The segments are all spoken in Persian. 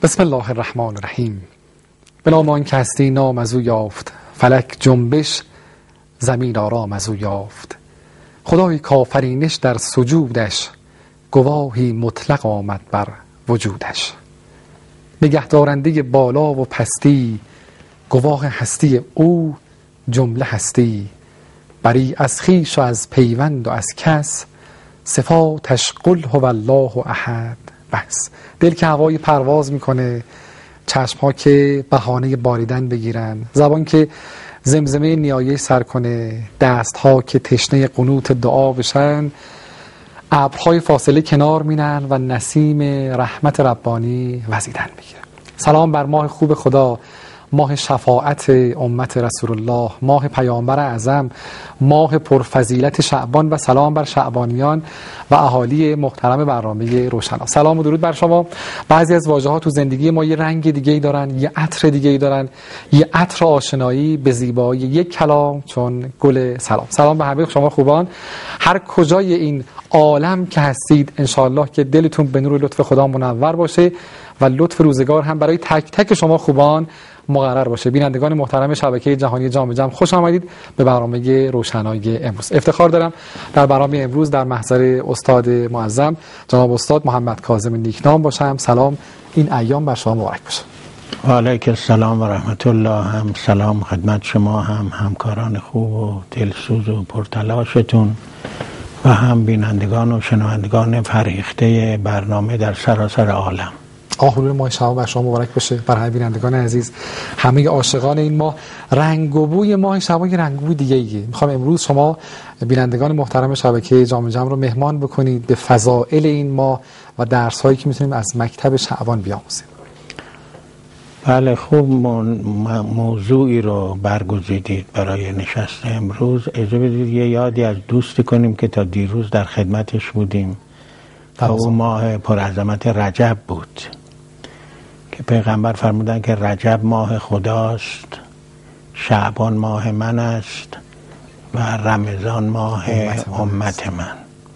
بسم الله الرحمن الرحیم. به نام آن که هستی نام از او یافت، فلک جنبش زمین آرام از او یافت. خدای کافرینش در سجودش، گواهی مطلق آمد بر وجودش. نگهدارنده بالا و پستی، گواه هستی او جمله هستی. بری از خویش و از پیوند و از کس، صفاتش قل هو الله احد بس. دل که هوای پرواز میکنه، چشم ها که بهانه باریدن بگیرن، زبان که زمزمه نیایش سر کنه، دست ها که تشنه قنوت دعا بشن، ابرهای فاصله کنار مینن و نسیم رحمت ربانی وزیدن میگیره. سلام بر ماه خوب خدا، ماه شفاعت امت رسول الله، ماه پیامبر اعظم، ماه پرفضیلت شعبان، و سلام بر شعبانیان و اهالی محترم برنامه روشنا. سلام و درود بر شما. بعضی از واژه‌ها تو زندگی ما یه رنگ دیگه‌ای دارن، یه عطر دیگه‌ای دارن، یه عطر آشنایی به زیبایی یک کلام چون گل سلام. سلام به همه شما خوبان، هر کجای این عالم که هستید، انشاءالله که دلتون به نور لطف خدا منور باشه و لطف روزگار هم برای تک تک شما خوبان مقرر باشه. بینندگان محترم شبکه جهانی جام جم، خوش آمدید به برنامه روشنایی امروز. افتخار دارم در برنامه امروز در محضر استاد معظم جناب استاد محمد کاظم نیکنام باشم. سلام، این ایام بر شما مبارک باشه. و علیک السلام و رحمت الله. هم سلام خدمت شما، هم همکاران خوب و دلسوز و پرتلاشتون، و هم بینندگان و شنوندگان فرهیخته برنامه در سراسر عالم. حلول ماه شعبان بر شما مبارک باشه. برای بینندگان عزیز، همه عاشقان این ماه، رنگ و بوی ماه شعبان یه رنگ و بوی دیگه ایه. میخوام امروز شما بینندگان محترم شبکه جام جم رو مهمان بکنید به فضائل این ماه و درس هایی که میتونیم از مکتب شعبان بیاموزیم. بله، خوب موضوعی رو برگزیدید برای نشست امروز. اجازه بدید یه یادی از دوستی کنیم که تا دیروز در خدمتش بودیم. او ماه پرعظمت رجب بود که پیغمبر فرمودن که رجب ماه خداست، شعبان ماه من است و رمضان ماه امت من.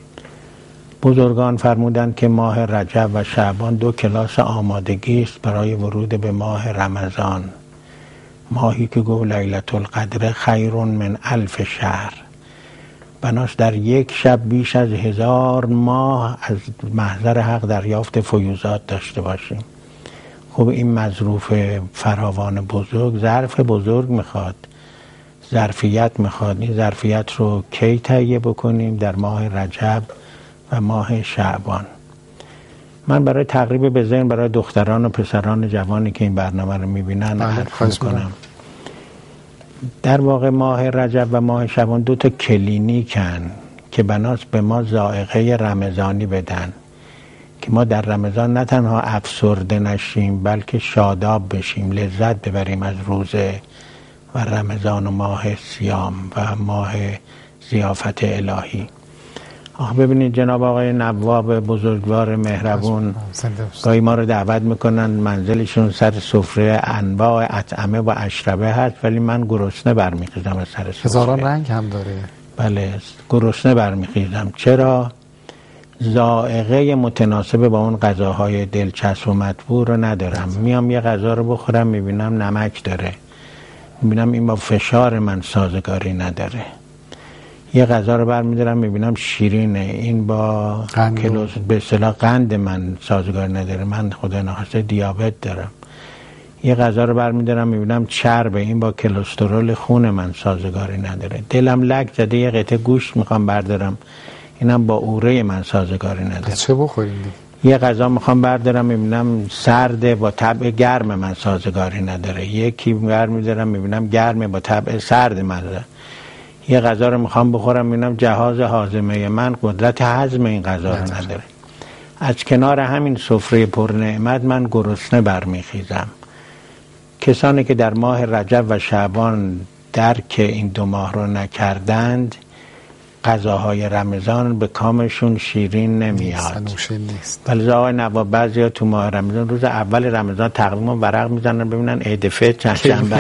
بزرگان فرمودن که ماه رجب و شعبان دو کلاس آمادگی است برای ورود به ماه رمضان، ماهی که گفت لیلة القدر خیر من 1000 شهر. بناس در یک شب بیش از 1000 ماه از محضر حق دریافت فیوضات داشته باشیم. خب این مظروف فراوان بزرگ ظرف بزرگ میخواد، ظرفیت میخواد. این ظرفیت رو کی تهیه بکنیم؟ در ماه رجب و ماه شعبان. من برای تقریب به ذهن برای دختران و پسران جوانی که این برنامه رو میبینن عرض میکنم. در واقع ماه رجب و ماه شعبان دو تا کلینیکن که بناس به ما ذائقه رمضانی بدن، که ما در رمضان نه تنها افسرده نشیم بلکه شاداب بشیم، لذت ببریم از روزه و رمضان و ماه صیام و ماه ضیافت الهی. ببینید جناب آقای نواب بزرگوار مهربون گاهی ما رو دعوت میکنن، منزلشون سر سفره انواع اطعمه و اشربه هست، ولی من گرسنه برمیخیزم از سر سفره. هزاران رنگ هم داره. بله، گرسنه برمیخیزم. چرا؟ ذائقه متناسب با اون غذاهای دلچسب و مطبوع رو ندارم. میام یه غذا رو بخورم میبینم نمک داره، میبینم این با فشار من سازگاری نداره. یه غذا رو برمی‌دارم میبینم شیرینه، این با کلوس به اصطلاح قند من سازگار نداره، من خدا نخواسته دیابت دارم. یه غذا رو برمی‌دارم میبینم چربه، این با کلسترول خون من سازگاری نداره. دلم لک زده یه قطعه گوشت میخوام بردارم، اینم با اوره من سازگاری نداره. چه بخوریم؟ یه غذا میخوام بردارم میبینم سرده، با طبع گرم من سازگاری نداره. یکی برمی‌دارم میبینم گرمه، با طبع سرد من داره. یه غذا رو میخوام بخورم میبینم جهاز هاضمه من قدرت هضم این غذا رو نداره. از کنار همین سفره پر نعمت من گرسنه برمیخیزم. کسانی که در ماه رجب و شعبان درک این دو ماه رو نکردند، غذاهای رمضان به کامشون شیرین نمیاد. ولی آقای نواب بعضیا تو ماه رمضان روز اول رمضان تقریبا ورق میزنن ببینن عید فطر چند شنبه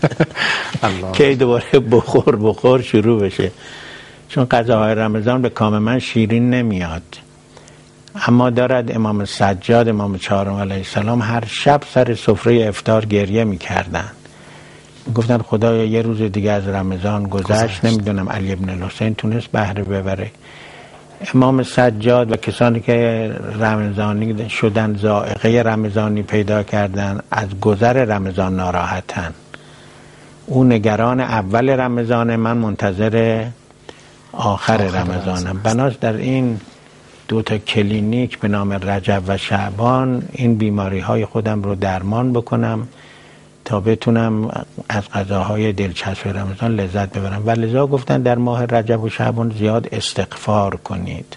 که دوباره بخور شروع بشه، چون غذاهای رمضان به کام من شیرین نمیاد. اما دارد امام سجاد امام چهارم علیه السلام هر شب سر سفره افطار گریه میکردن، گفتن خدایا یه روز دیگه از رمضان گذشت، نمیدونم علی ابن الحسین تونست بهره ببره. امام سجاد و کسانی که رمضانی شدن، ذائقه رمضانی پیدا کردن، از گذر رمضان ناراحتن. او نگران اول رمضان، من منتظر آخر رمضانم. بناس در این دو تا کلینیک به نام رجب و شعبان این بیماری های خودم رو درمان بکنم تا بتونم از غذاهای دلچسب رمضان لذت ببرم. و لذا گفتن در ماه رجب و شعبان زیاد استغفار کنید.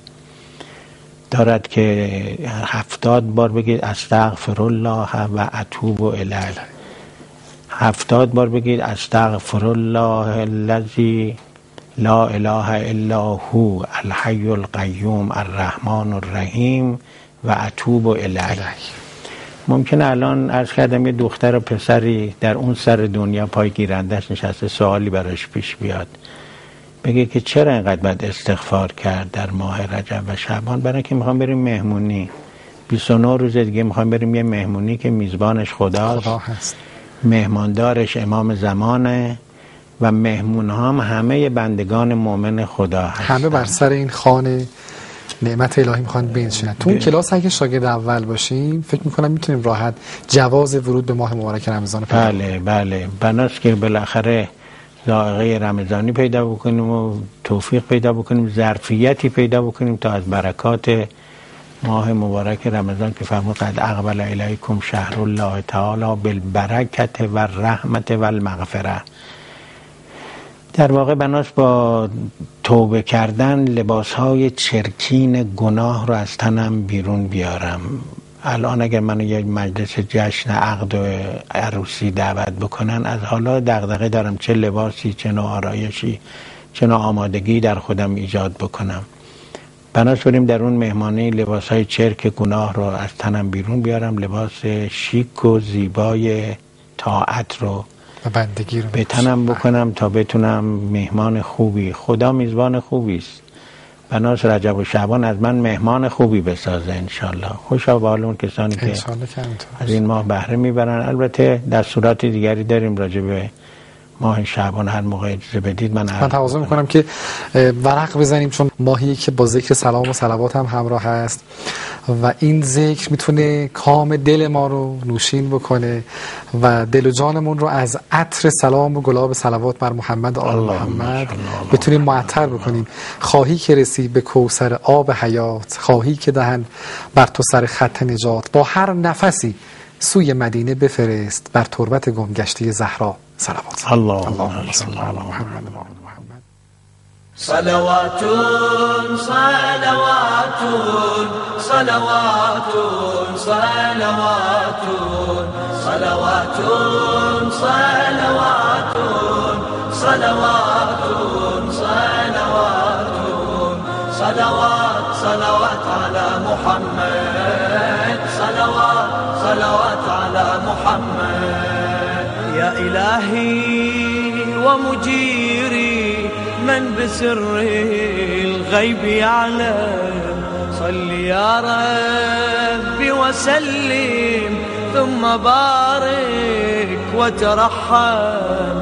دارد که 70 بار بگید استغفر الله و اتوب الیه، 70 بار بگید استغفر الله الذی لا اله الا هو الحی القیوم الرحمن الرحیم و اتوب الیه. ممکنه الان عرض کردم یه دختر و پسری در اون سر دنیا پای گیرندش نشسته، سوالی براش پیش بیاد، بگه که چرا اینقدر باید استغفار کرد در ماه رجب و شعبان؟ برای که میخوام بریم مهمونی، 29 روز دیگه میخوام بریم یه مهمونی که میزبانش خدا هست، مهماندارش امام زمانه و مهمون هم همه بندگان مؤمن خدا هست، همه بر سر این خانه نعمت الهی میخوان بنشینن. تو اون کلاس اگه شاگرد اول باشیم فکر میکنم میتونیم راحت جواز ورود به ماه مبارک رمضان پیدا کنیم. بله بناست که بالاخره ذائقه رمضانی پیدا بکنیم و توفیق پیدا بکنیم، ظرفیتی پیدا بکنیم تا از برکات ماه مبارک رمضان که فرمود قد اقبل الیکم شهر الله تعالی بالبرکت و الرحمت و المغفره. در واقع بناس با توبه کردن لباسهای چرکین گناه رو از تنم بیرون بیارم. الان اگر منو یه مجلس جشن عقد و عروسی دعوت بکنن، از حالا دغدغه دارم چه لباسی، چه نوع آرایشی، چه نوع آمادگی در خودم ایجاد بکنم. بناس بریم در اون مهمانی لباسهای چرک گناه رو از تنم بیرون بیارم، لباس شیک و زیبای طاعت رو و بندگی رو به تنم بکنم تا بتونم مهمان خوبی، خدا میزبان خوبی است، بناس رجب و شعبان از من مهمان خوبی بسازه انشالله. خوشا به حال اون کسانی که از این ماه بهره میبرن. البته دستورات دیگری داریم راجع به ماه شعبان، هر موقع اجازه بدید من تقاضا میکنم که ورق بزنیم، چون ماهی که با ذکر سلام و صلوات هم همراه هست و این ذکر میتونه کام دل ما رو نوشین بکنه و دل و جانمون رو از عطر سلام و گلاب صلوات بر محمد و آل محمد بتونیم معطر بکنیم. خواهی که رسی به کوثر آب حیات، خواهی که دهن بر تو سر خط نجات، با هر نفسی سوی مدینه بفرست بر تربت گمگشته زهرا صلوات. اللهم صل علی محمد و آل محمد. صلوات صلوات صلوات صلوات صلوات صلوات صلوات صلوات صلوات صلوات على محمد، صلوات صلوات على محمد. يا إلهي ومجيري من بسر الغيب يعلم، صل يا ربي وسلم ثم بارك وترحم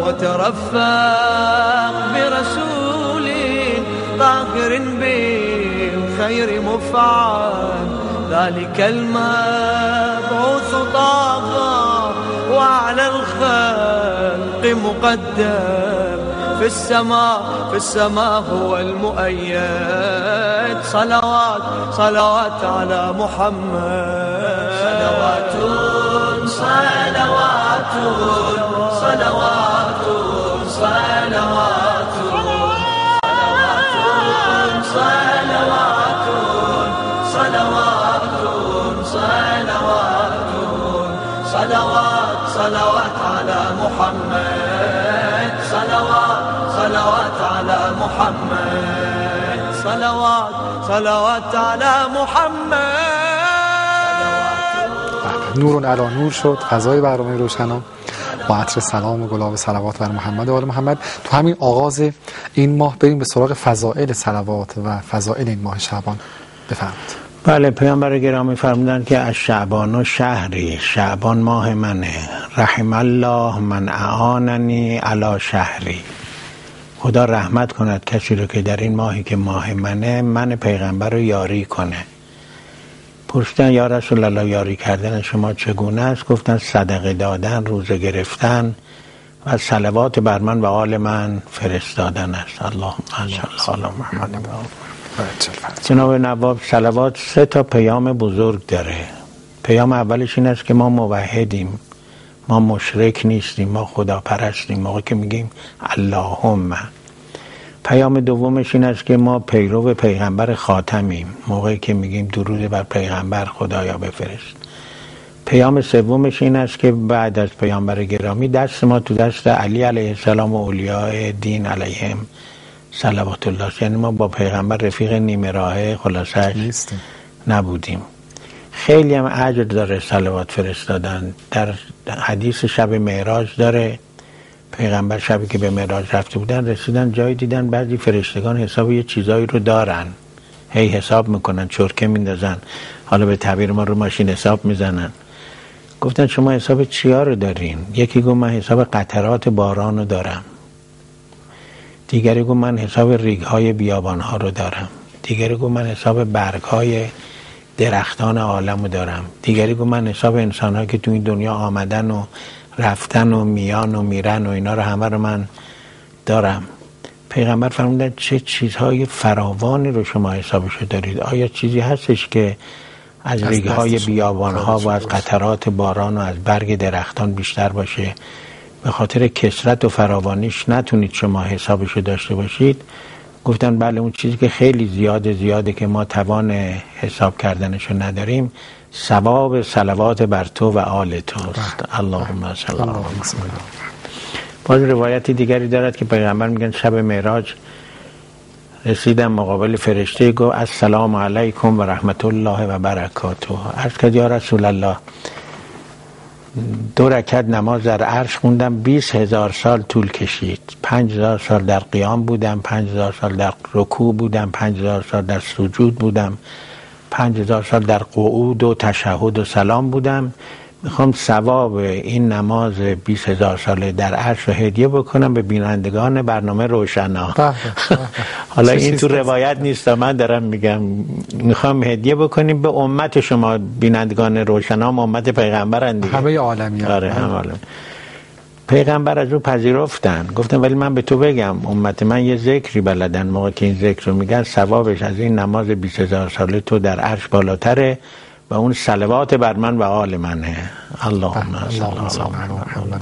وترفق برسول طاهر بالخير مفعم، ذلك المبعوث طه وعلى الخلق مقدم، في السماء هو المؤيد. صلوات صلوات على محمد. صلوات صلوات صلوات صلوات صلوات صلوات صلوات صلوات على محمد، صلوات صلوات على محمد، صلوات صلوات على محمد. نور علی نور شد فضای برنامه روشنا با عطر سلام و گلاب صلوات بر محمد و آل محمد. تو همین آغاز این ماه بریم به سراغ فضائل صلوات و فضائل این ماه شعبان. بفرمایید. بله، پیامبر گرامی فرمودند که از شعبان شهری، شعبان ماه منه، رحم الله من اعاننی علی شهری. خدا رحمت کند کسی رو که در این ماهی که ماه منه، من پیغمبر رو یاری کنه. پرسیدن یا رسول الله یاری کردن شما چگونه است؟ گفتن صدقه دادن، روزه گرفتن و صلوات بر من و آل من فرستادن است. اللهم صل علی محمد. جناب نواب، صلوات 3 پیام بزرگ داره. پیام اولش این است که ما موحدیم، ما مشرک نیستیم، ما خدا پرستیم موقع که میگیم اللهم. پیام دومش این است که ما پیرو پیغمبر خاتمیم موقعی که میگیم درود بر پیغمبر خدایا بفرست. پیام سومش این است که بعد از پیامبر گرامی دست ما تو دست علی علیه السلام و اولیاء دین علیهم صلوات الله، یعنی ما با پیغمبر رفیق نیمه راهه خلاصش نبودیم. خیلی هم اجر داره صلوات فرستادن. در حدیث شب معراج داره، پیغمبر شبی که به معراج رفته بودن رسیدن جایی دیدن بعضی فرشتگان حساب یه چیزایی رو دارن، هی حساب میکنن، چرکه میندازن، حالا به تعبیر ما رو ماشین حساب میزنن. گفتن شما حساب چیا رو دارین؟ یکی گفت من حساب قطرات باران رو دارم، دیگری گفت من حساب ریگ‌های بیابان‌ها رو دارم، دیگری گفت من حساب برگ‌های درختان عالم رو دارم، دیگری گفت من حساب انسان‌هایی که تو این دنیا آمدن و رفتن و میان و میرن و اینا رو همه رو من دارم. پیغمبر فرمودن چه چیزهای فراوانی رو شما حسابشو دارید؟ آیا چیزی هستش که از ریگ‌های بیابان‌ها و از قطرات باران و از برگ درختان بیشتر باشه به خاطر کثرت و فراوانیش نتونید شما حسابشو داشته باشید؟ گفتن بله، اون چیزی که خیلی زیاده که ما توان حساب کردنشو نداریم ثواب صلوات بر تو و آل توست. اللهم صل علی محمد. باز روایتی دیگری دارد که پیغمبر میگن شب معراج رسیدم مقابل فرشته، گفت السلام علیکم و رحمت الله و برکاته. عرض کرد یا رسول الله 2 رکعت نماز در عرش خوندم 20,000 سال طول کشید. 5,000 سال در قیام بودم، 5,000 سال در رکوع بودم، 5,000 سال در سجود بودم، 5,000 سال در قعود و تشهد و سلام بودم. میخوام ثواب این نماز 20,000 ساله در عرش رو هدیه بکنم به بینندگان برنامه روشنا. حالا این تو روایت نیست، من دارم میگم میخوام هدیه بکنیم به امت شما. بینندگان روشنا هم امت پیغمبرن دیگه، همه عالمی. آره همه عالم. پیغمبر از او پذیرفتن، گفتن ولی من به تو بگم امت من یه ذکری بلدن، موقع که این ذکر رو میگن ثوابش از این نماز 20,000 ساله تو در عرش بالاتره و اون صلوات بر من و آل منه. اللهم صل علی محمد.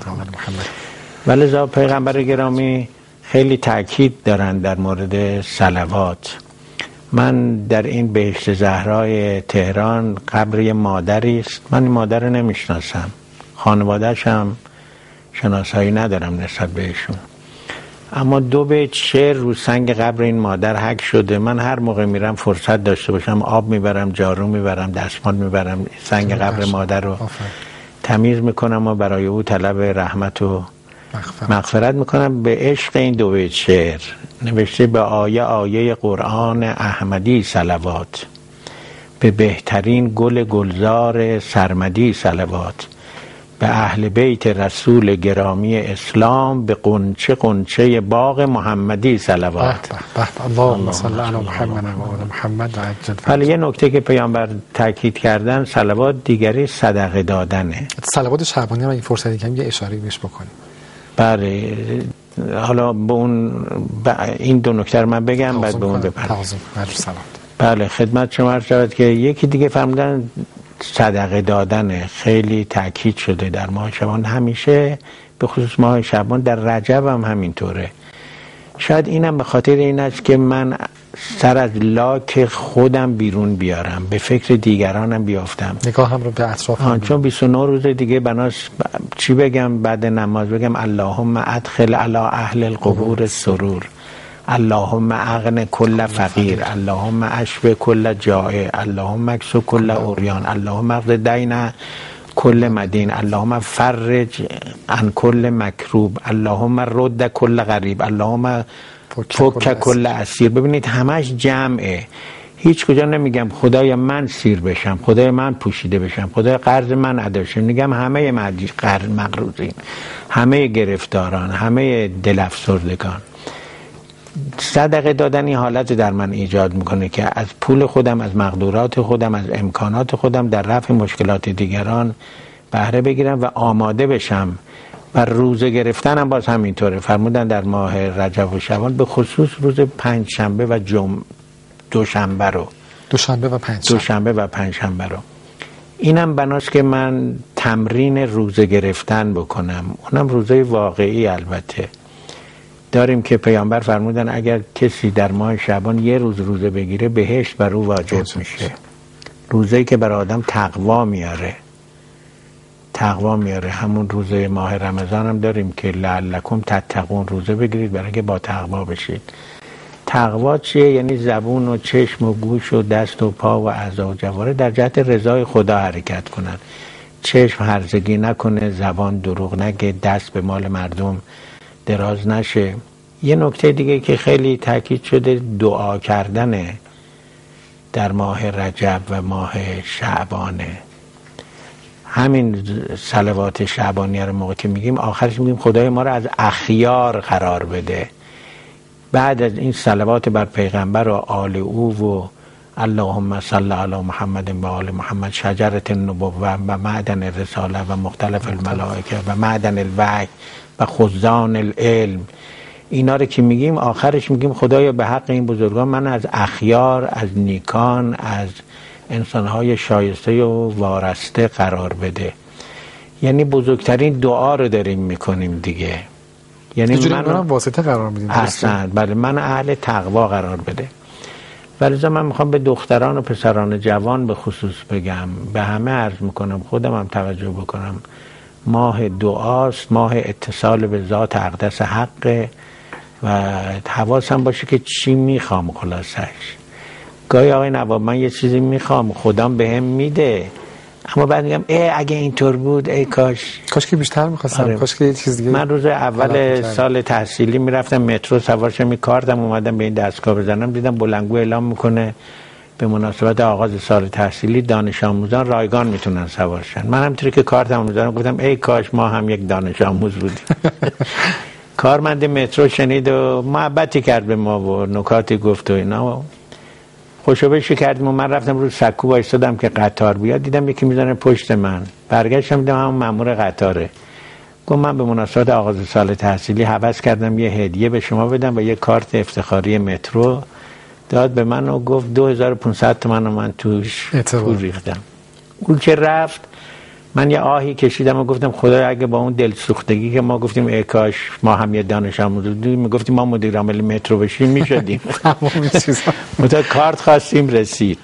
ولذا پیغمبر گرامی خیلی تاکید دارن در مورد صلوات. من در این بهشت زهرای تهران قبر یه مادری است، من این مادر رو نمیشناسم، خانواده‌اش هم شناسایی ندارم نسبت بهشون، اما 2 بیت شعر رو سنگ قبر این مادر حک شده. من هر موقع میرم فرصت داشته باشم آب میبرم، جارو میبرم، دستمال میبرم، سنگ قبر مادر رو تمیز میکنم و برای او طلب رحمت و مغفرت میکنم به عشق این 2 بیت شعر. نوشته به آیه قرآن احمدی صلوات، به بهترین گل گلزار سرمدی صلوات، به اهل بیت رسول گرامی اسلام، به قنچه باغ محمدی صلوات. اللهم صل علی محمد و آل محمد و عجل. ولی یه نکته که پیامبر تاکید کردن، صلوات دیگری صدقه دادنه. صلوات شعبانی رو این فرصتی که یه اشاره بهش بکنیم. بله، حالا به اون این 2 نکته رو من بگم بعد به اون بپردازم. بله خدمت شما عرض شود که یکی دیگه فرمودن صدقه دادنه، خیلی تاکید شده در ماه شعبان، همیشه به خصوص ماه شعبان، در رجب هم همینطوره. شاید اینم به خاطر این است که من سر از لاک خودم بیرون بیارم، به فکر دیگرانم بیافتم، نگاهم رو به اطرافم چون 29 روز دیگه بناس چی بگم بعد نماز؟ بگم اللهم ادخل علی اهل القبور سرور، اللهم اغن کل فقیر، اللهم اشف کل جائع، اللهم اکسو کل عریان، اللهم اقض دین کل مدین، اللهم فرج عن کل مکروب، اللهم رد کل غریب، اللهم فک کل اسیر. ببینید همش جمعه، هیچ کجا نمیگم خدایا من سیر بشم، خدایا من پوشیده بشم، خدایا قرض من ادا شه. میگم همه مقروضین، همه گرفتاران، همه دل افسردگان. صدقه دادن این حالت در من ایجاد میکنه که از پول خودم، از مقدورات خودم، از امکانات خودم در رفع مشکلات دیگران بهره بگیرم و آماده بشم. و روزه گرفتنم باز همینطوره. فرمودن در ماه رجب و شعبان به خصوص روز پنجشنبه و دوشنبه و پنجشنبه رو اینم بناست که من تمرین روزه گرفتن بکنم. اونم روزه واقعی البته داریم که پیامبر فرمودن اگر کسی در ماه شعبان یه روز روزه بگیره بهشت بر او واجب میشه. روزه‌ای که بر آدم تقوا میاره. همون روزه ماه رمضان هم داریم که لعلکم تتقون، روزه بگیرید برای که با تقوا بشید. تقوا چیه؟ یعنی زبون و چشم و گوش و دست و پا و اعضا و جواره در جهت رضای خدا حرکت کنن. چشم هرزگی نکنه، زبان دروغ نگه، دست به مال مردم دراز نشه. یه نکته دیگه که خیلی تاکید شده دعا کردنه در ماه رجب و ماه شعبانه. همین صلوات شعبانیه رو موقع که میگیم آخرش میگیم خدای ما رو از اخیار قرار بده. بعد از این صلوات بر پیغمبر و آل او و اللهم صل علی محمد و آل محمد، شجرت النبوة و معدن الرساله و مختلف الملائکه و معدن الوحی و خزان العلم، اینا رو که میگیم آخرش میگیم خدایا به حق این بزرگان من از اخیار، از نیکان، از انسانهای شایسته و وارسته قرار بده. یعنی بزرگترین دعا رو داریم میکنیم دیگه. یعنی من واسطه قرار میدیم. احسن، بله، من اهل تقوا قرار بده. ولی من میخوام به دختران و پسران جوان به خصوص بگم، به همه عرض میکنم، خودم هم توجه بکنم، ماه دعاست، ماه اتصال به ذات اقدس حق و حواسم باشه که چی میخوام. خلاصش گاهی آقای نواب من یه چیزی میخوام خودم بهم میده، اما بعد میگم اگه اینطور بود کاش که بیشتر میخواستم. کاش که یه چیز دیگه. من روز اول سال تحصیلی میرفتم مترو سوار شدم، کارتم اومدم به این دستگاه بزنم، دیدم بلندگو اعلام میکنه به مناسبت آغاز سال تحصیلی دانش آموزان رایگان میتونن سوار شن. من همونطوری که کارتم میذارم گفتم ای کاش ما هم یک دانش آموز بودیم. کارمند مترو شنید و محبتی کرد به ما و نکاتی گفت و اینا، خوشوبش کردیم و من رفتم رو سکو وایسادم که قطار بیاد، دیدم یکی میزنه پشت من، برگشتم دیدم همون مأمور قطاره. گفت من به مناسبت آغاز سال تحصیلی هوس کردم یه هدیه به شما بدم و یه کارت افتخاری مترو داد به من و گفت 2500 تومان رو من توش پول ریختم. اون که رفت من یه آهی کشیدم و گفتم خدایا اگه با اون دلسوختگی که ما گفتیم ای کاش ما هم یه دانش آموز بودیم، میگفتیم ما مدیر عامل مترو بشیم میشدیم. متا کارت خواستیم رسید.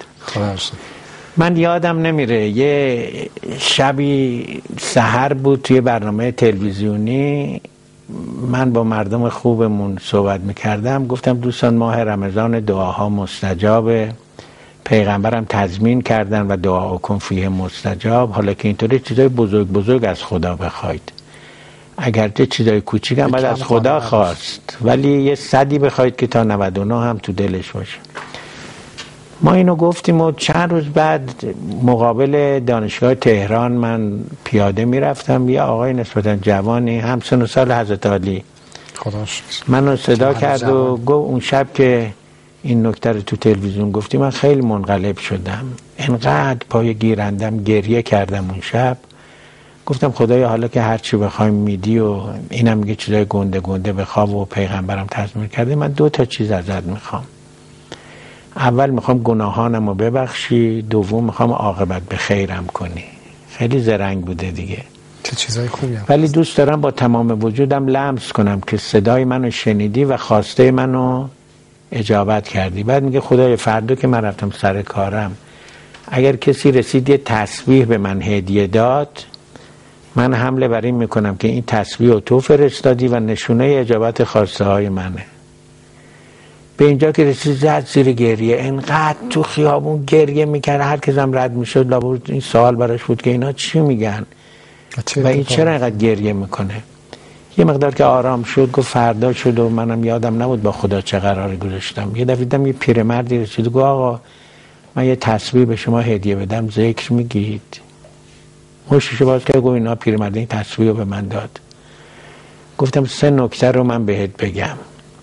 من یادم نمیره یه شبی سحر بود توی برنامه تلویزیونی، من با مردم خوبمون صحبت میکردم، گفتم دوستان ماه رمضان دعاها مستجابه، پیغمبرم تضمین کردن و دعا کن فیه مستجاب. حالا که اینطوری چیزای بزرگ از خدا بخواید، اگرچه چیزای کوچیک هم باید از خدا خواست، ولی یه 100 بخواید که تا 99 هم تو دلش باشه. ما اینو گفتیم و چند روز بعد مقابل دانشگاه تهران من پیاده میرفتم، یه آقای نسبتا جوانی همسن و سال حضرت علی منو صدا کرد و گفت اون شب که این نکته رو تو تلویزیون گفتی من خیلی منقلب شدم، انقدر پای گیرندم گریه کردم اون شب. گفتم خدایا حالا که هرچی بخوایم میدی و اینم میگه چیزای گنده بخواب و پیغمبرم تضمین کرده، من 2 چیز ازت میخوام. اول میخوام گناهانم رو ببخشی، دوم میخوام عاقبت به خیرم کنی. خیلی زرنگ بوده دیگه، چه چیزای خوبی هم. ولی دوست دارم با تمام وجودم لمس کنم که صدای منو شنیدی و خواسته منو اجابت کردی. بعد میگه خدای فردا که من رفتم سر کارم اگر کسی رسید یه تسبیح به من هدیه داد، من حمله بر این میکنم که این تسبیح رو تو فرستادی و نشونه اجابت خواسته های منه. به اینجا که رسید زد زیر گریه، انقدر تو خیابون گریه میکرد، هر کسم رد میشد لابد این سوال براش بود که اینا چی میگن و این چرا اینقدر گریه میکنه. یه مقدار که آرام شد گفت فردا شد و منم یادم نبود با خدا چه قراری گذاشتم. یه دفعه دیدم یه پیرمردی رسید گفت آقا من یه تسبیح به شما هدیه بدم ذکر میگید؟ مشتشو باز کرد گفت اینا پیرمرد این تسبیح رو به من داد. گفتم 3 نکته رو من بهت بگم.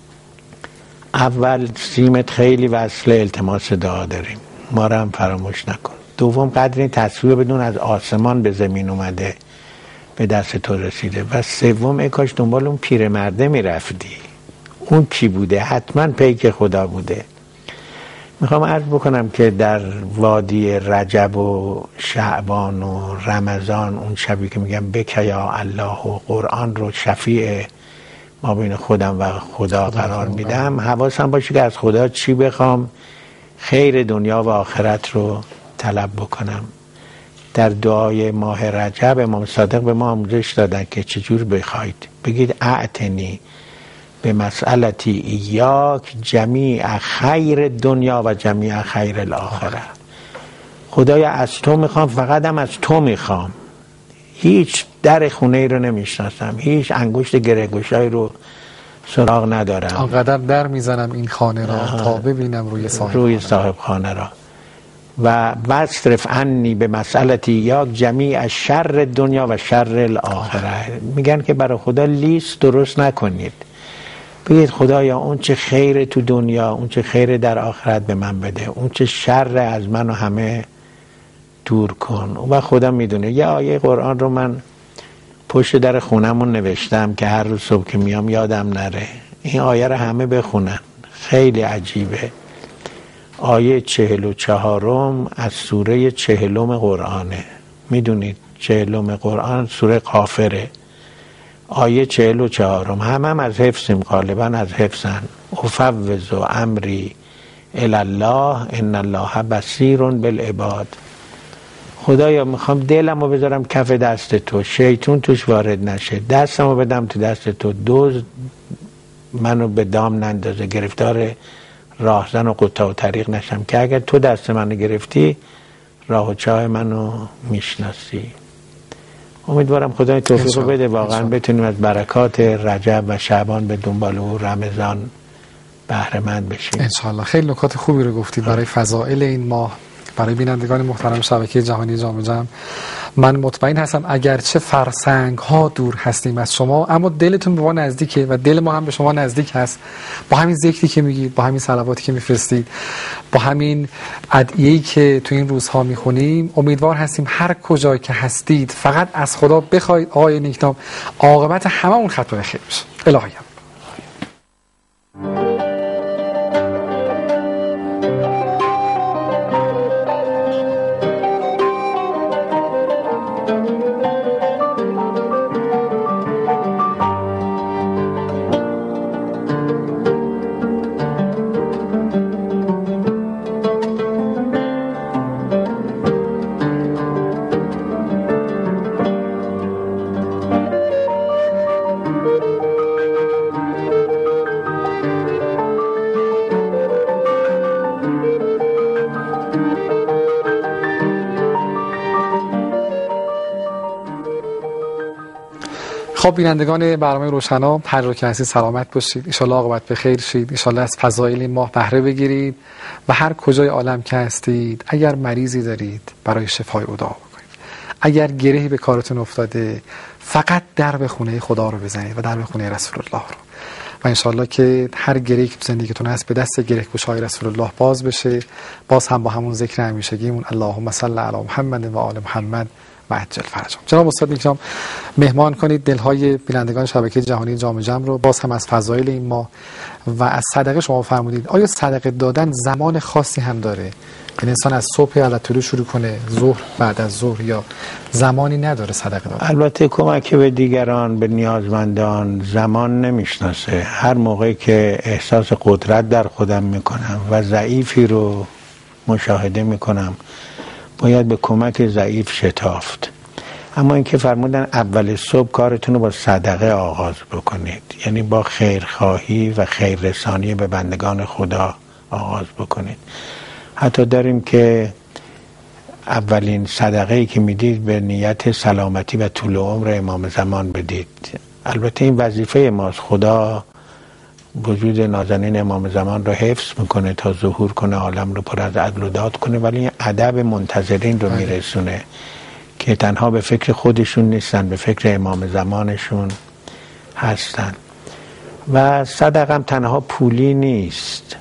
اول سیمت خیلی وصله، التماس دعا داریم، ما رو هم فراموش نکن. دوم قدر این تسبیح بدون از آسمان به زمین اومده به دست تو رسیده. و سوم ای کاش دنبال اون پیرمرده میرفتی. اون کی بوده؟ حتما پیک خدا بوده. میخوام عرض بکنم که در وادی رجب و شعبان و رمضان، اون شبی که میگم بکا یا الله و قرآن رو شفیع ما بین خودم و خدا قرار میدم، حواسم باشه که از خدا چی بخوام، خیر دنیا و آخرت رو طلب بکنم. در دعای ماه رجب امام صادق به ما آموزش دادن که چجور بخواید. بگید اعتنی به مسئلتی ایاک جمیع خیر دنیا و جمیع خیر الاخره. خدایا از تو میخوام، فقط هم از تو میخوام. هیچ در خونه ای رو نمیشناسم، هیچ انگشت گره‌گشایی رو سراغ ندارم. آنقدر در میزنم این خانه را تا ببینم روی صاحب خانه را. و واصرف عنی به مسئلتی یا جمیع شر دنیا و شر الاخره. میگن که برای خدا لیست درست نکنید، بگید خدایا اون چه خیر تو دنیا، اون چه خیر در آخرت به من بده، اون چه شر از من و همه دور کن. و خدا میدونه. یه آیه قرآن رو من پشت در خونمون نوشتم که هر روز صبح که میام یادم نره. این آیه رو همه بخونن، خیلی عجیبه. آیه 44 از سوره 40 قرآنه. میدونید 40 قرآن سوره غافره. آیه 44 هم از حفظیم، غالبا از حفظن. افوض امری الی الله ان الله بصیر بالعباد. خدایا میخوام دلمو بذارم کف دست تو، شیطون توش وارد نشه، دستمو بدم تو دست تو، دزد منو به دام نندازه، گرفتار راهزن و قطاع طریق نشم، که اگر تو دست منو گرفتی راه و چاه منو میشناسی. امیدوارم خدای توفیق رو بده واقعا بتونیم از برکات رجب و شعبان به دنبال و رمضان بهره مند بشیم انشالله. خیلی نکات خوبی رو گفتید برای فضائل این ماه. برای بینندگان محترم شبکه جهانی جامع جمع، من مطمئن هستم اگرچه فرسنگ ها دور هستیم از شما، اما دلتون به ما نزدیکه و دل ما هم به شما نزدیک هست. با همین ذکری که میگید، با همین صلواتی که میفرستید، با همین ادعیه‌ای که تو این روزها میخونیم، امیدوار هستیم هر کجایی که هستید فقط از خدا بخواید آقای نیکنام عاقبت هممون ختم خیر بشه. الهی خب بینندگان برنامه روشنا، هر جا که هستید سلامت باشید، ان شاءالله عاقبت به خیر شید، ان شاءالله از فضایل این ماه بهره بگیرید و هر کجای عالم که هستید اگر مریضی دارید برای شفای او دعا بکنید. اگر گرهی به کارتون افتاده فقط درب خونه خدا رو بزنید و درب خونه رسول الله رو، و ان شاءالله که هر گرهی که زندگیتون هست به دست گره‌گشای رسول الله باز بشه. باز هم با همون ذکر همیشگیمون اللهم صل علی محمد و آل محمد و عجل فرجهم. جناب استاد میگم مهمان کنید دلهای بینندگان شبکه جهانی جامع جمع رو باز هم از فضایل این ماه و از صدقه. شما فرمودید آیا صدقه دادن زمان خاصی هم داره؟ یعنی انسان از صبح علتلو شروع کنه، ظهر، بعد از ظهر، یا زمانی نداره صدقه دادن؟ البته کمک به دیگران، به نیازمندان زمان نمیشناسه. هر موقعی که احساس قدرت در خودم میکنم و ضعیفی رو مشاهده میکنم باید به کمک ضعیف شتافت. اما اینکه فرمودن اول صبح کارتون رو با صدقه آغاز بکنید، یعنی با خیرخواهی و خیررسانی به بندگان خدا آغاز بکنید. حتی داریم که اولین صدقه‌ای که میدید به نیت سلامتی و طول عمر امام زمان بدید. البته این وظیفه ماست، خدا وجود نازنین امام زمان رو حفظ میکنه تا ظهور کنه، عالم رو پر از عدل و داد کنه، ولی این ادب منتظرین رو میرسونه که تنها به فکر خودشون نیستن، به فکر امام زمانشون هستن. و صدقه هم تنها پولی نیست،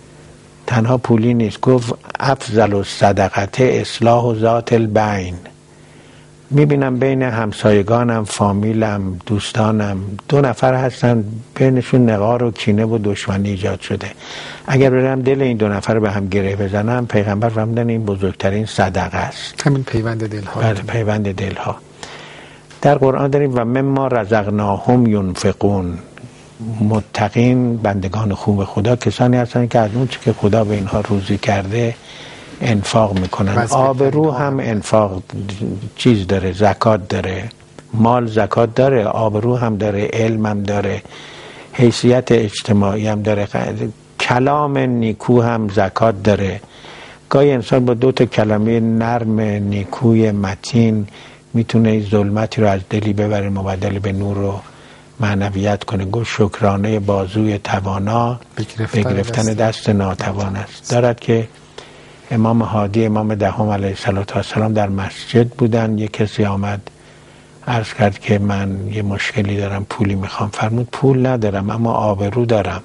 گفت افضل الصدقه اصلاح ذات البین. میبینم بین همسایگانم، فامیلم، دوستانم 2 نفر هستن بینشون نقار و کینه و دشمنی ایجاد شده، اگر برم دل این 2 نفر به هم گره بزنم، پیغمبر فرمودن این بزرگترین صدقه است. همین پیوند دلها. بله، پیوند دلها. در قرآن داریم و مما رزقناهم ینفقون. متقین، بندگان خوب خدا، کسانی هستن که از اون چی که خدا به اینها روزی کرده انفاق میکنن. آبرو هم انفاق چیز داره، زکات داره، مال زکات داره، آبرو هم داره، علم هم داره، حیثیت اجتماعی هم داره، کلام نیکو هم زکات داره. گاهی انسان با 2 کلمه نرم نیکوی متین میتونه ظلمتی رو از دلی ببره مبدل به نور و معنویت کنه. گفت شکرانه بازوی توانا به گرفتن دست ناتوان است. دارد که امام هادی، امام دهم علیه السلام در مسجد بودن، یک کسی آمد عرض کرد که من یه مشکلی دارم، پولی میخوام. فرمود پول ندارم اما آبرو دارم.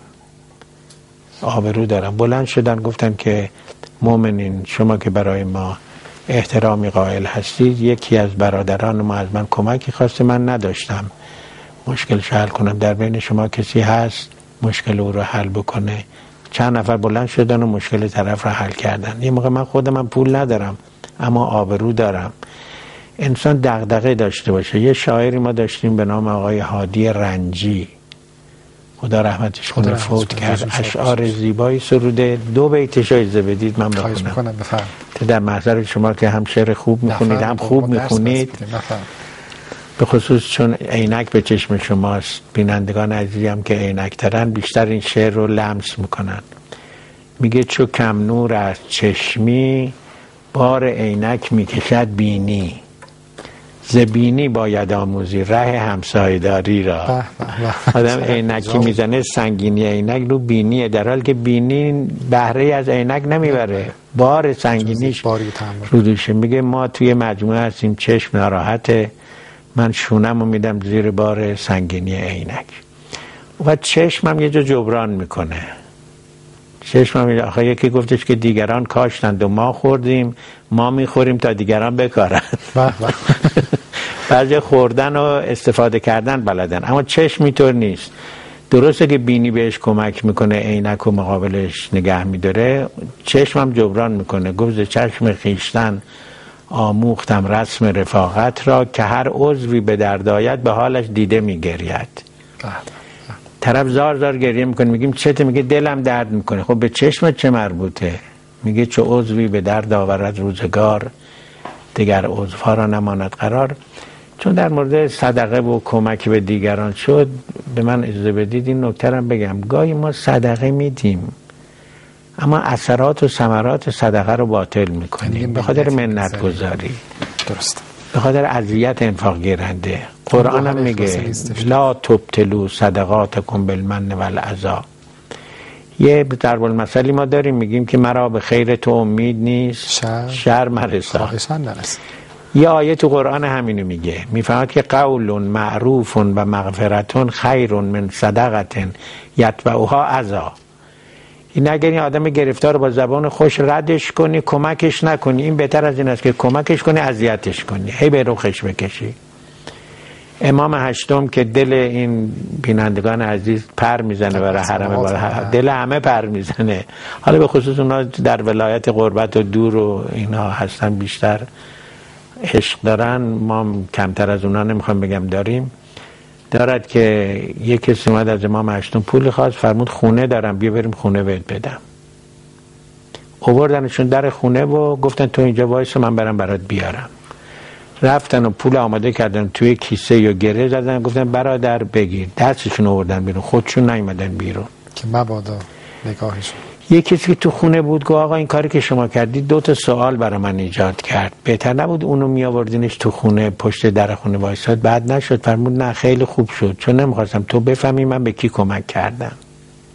بلند شدن گفتن که مؤمنین، شما که برای ما احترامی قائل هستید، یکی از برادران ما از من کمکی خواسته، من نداشتم مشکلش حل کنم، در بین شما کسی هست مشکل او رو حل بکنه؟ چند نفر بلند شدن و مشکل طرف رو حل کردن. یه موقع من خودم پول ندارم اما آبرو دارم. انسان دغدغه داشته باشه. یه شاعری ما داشتیم به نام آقای هادی رنجی، خدا رحمتش کنه، فوت کرد. اشعار زیبایی سروده. 2 بیتش اجازه بدید من بخونم. در محضر شما که هم شعر خوب میخونید هم خوب میخونید، به خصوص چون عینک به چشم شماست، بینندگان عزیزی هم که عینک ترن بیشتر این شعر رو لمس میکنن. میگه چو کم نور از چشمی، بار عینک میکشد بینی، ز بینی باید آموزی ره همسایه‌داری را. آدم عینکی میزنه، سنگینی عینک رو بینیه، در حالی که بینی بهره از عینک نمیبره، بار سنگینیش رو دوشه. میگه ما توی مجموعه هستیم، چشم ناراحته، من شونم رو میدم زیر بار سنگینی عینک. و چشمم یه جا جبران میکنه. چشمم آخه یکی گفتش که دیگران کاشتند و ما خوردیم، ما میخوریم تا دیگران بکارن. بعضی خوردن و استفاده کردن بلدن، اما چشم اینطور نیست. درسته که بینی بهش کمک میکنه، عینک و مقابلش نگه میداره، چشمم جبران میکنه. گفت چشم خیشتن آموختم رسم رفاقت را، که هر عضوی به درد آید به حالش دیده میگرید. طرف زار زار گریه میکنه، میگیم چته؟ میگه دلم درد میکنه. خب به چشمت چه مربوطه؟ میگه چه عضوی به درد آورد روزگار، دیگر عضوها را نماند قرار. چون در مورد صدقه و کمک به دیگران شد، به من اجازه بدید این نکته رو بگم. گاهی ما صدقه میدیم اما اثرات و ثمرات صدقه رو باطل میکنیم به خاطر منت گذاری، درست، به خاطر اذیت انفاق گیرنده. قرآن هم میگه لا تبطلوا صدقاتکم بالمن والاذی. یه ضرب المثلی ما داریم، میگیم که مرا به خیر تو امید نیست، شر مرسا. یه آیه تو قرآن همینو میگه، میفهمد که قول معروف و مغفرت خیر من صدقه یتبعها اذی. این اگر این آدم گرفتار با زبان خوش ردش کنی، کمکش نکنی، این بهتر از این است که کمکش کنی اذیتش کنی، هی به رخش بکشی. امام هشتم که دل این بینندگان عزیز پر میزنه برای حرم بالا، دل همه پر میزنه. حالا به خصوص اونا در ولایت غربت و دور و اینا هستن، بیشتر عشق دارن، ما کمتر از اونا نمیخوام بگم داریم. دارد که یک کسی اومد از امام هشتم پول خواست، فرمود خونه دارم، بیا بریم خونه بهت بدم. آوردنشون در خونه و گفتن تو اینجا وایسا من برم برات بیارم. رفتن و پول آماده کردن توی کیسه یا گره زدن، گفتن برادر بگیر. دستشون آوردن بیرون، خودشون نیومدن بیرون که مبادا نگاهشون. یه کسی که تو خونه بود گفت آقا این کاری که شما کردید 2 سوال برای من ایجاد کرد، بهتر نبود اونو می آوردینش تو خونه پشت در خونه وایساد؟ بعد نشد. فرمود نه خیلی خوب شد، چون نمیخواستم تو بفهمی من به کی کمک کردم.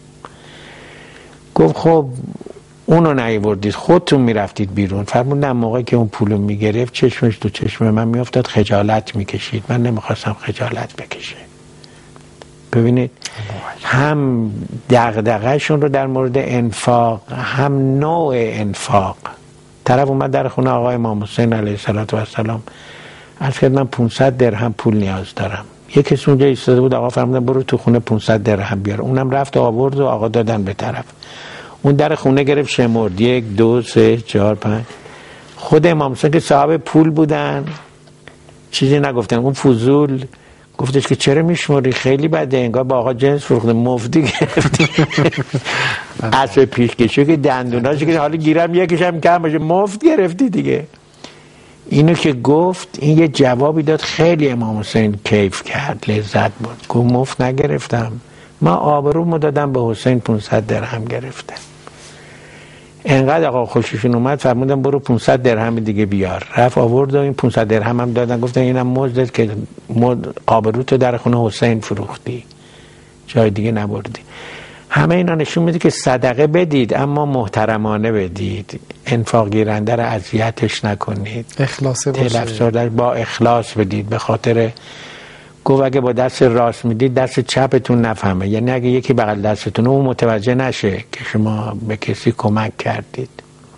گفت خب اونو نیاوردید خودتون میرفتید بیرون. فرمودن موقعی که اون پولو میگرفت چشمش تو چشم من میافتاد، خجالت میکشید، من نمیخواستم خجالت بکشه. ببینید هم دغدغه‌شون رو در مورد انفاق، هم نوع انفاق. طرف اومد در خونه آقای امام حسین علیه السلام، عرض کرد من 500 درهم پول نیاز دارم. یک کسی اونجا ایستاده بود، آقا فرمودن برو تو خونه 500 درهم بیار. اونم رفت آورد و آقا دادن به طرف. اون در خونه گرفت شمرد 1 2 3 4 5. خود امام حسین که صاحب پول بودن چیزی نگفتن. اون فضول گفتش که چرا میشموری، خیلی بده، انگار با آقا جنس فروخته، مفتی گرفتی. اسب پیشکشی که دندوناشو که حالا گیرم یکیش هم کم باشه، مفت گرفتی دیگه. اینو که گفت این یه جوابی داد خیلی امام حسین کیف کرد، لذت برد. گفت مفت نگرفتم، ما آبرومو دادم به حسین 500 درهم گرفتم. انقدر آقا خوششون اومد فرمودن برو 500 درهم دیگه بیار. رفت آورد و این 500 درهم هم دادن، گفتن اینم مزدت که آبروتو در خونه حسین فروختی، جای دیگه نبردی. همه اینا نشون میده که صدقه بدید اما محترمانه بدید، انفاق گیرنده رو اذیتش نکنید، اخلاص باشه، با اخلاص بدید. به خاطر گفت اگه با دست راست میدید دست چپتون نفهمه، یعنی اگه یکی بغل دستتون اون متوجه نشه که شما به کسی کمک کردید.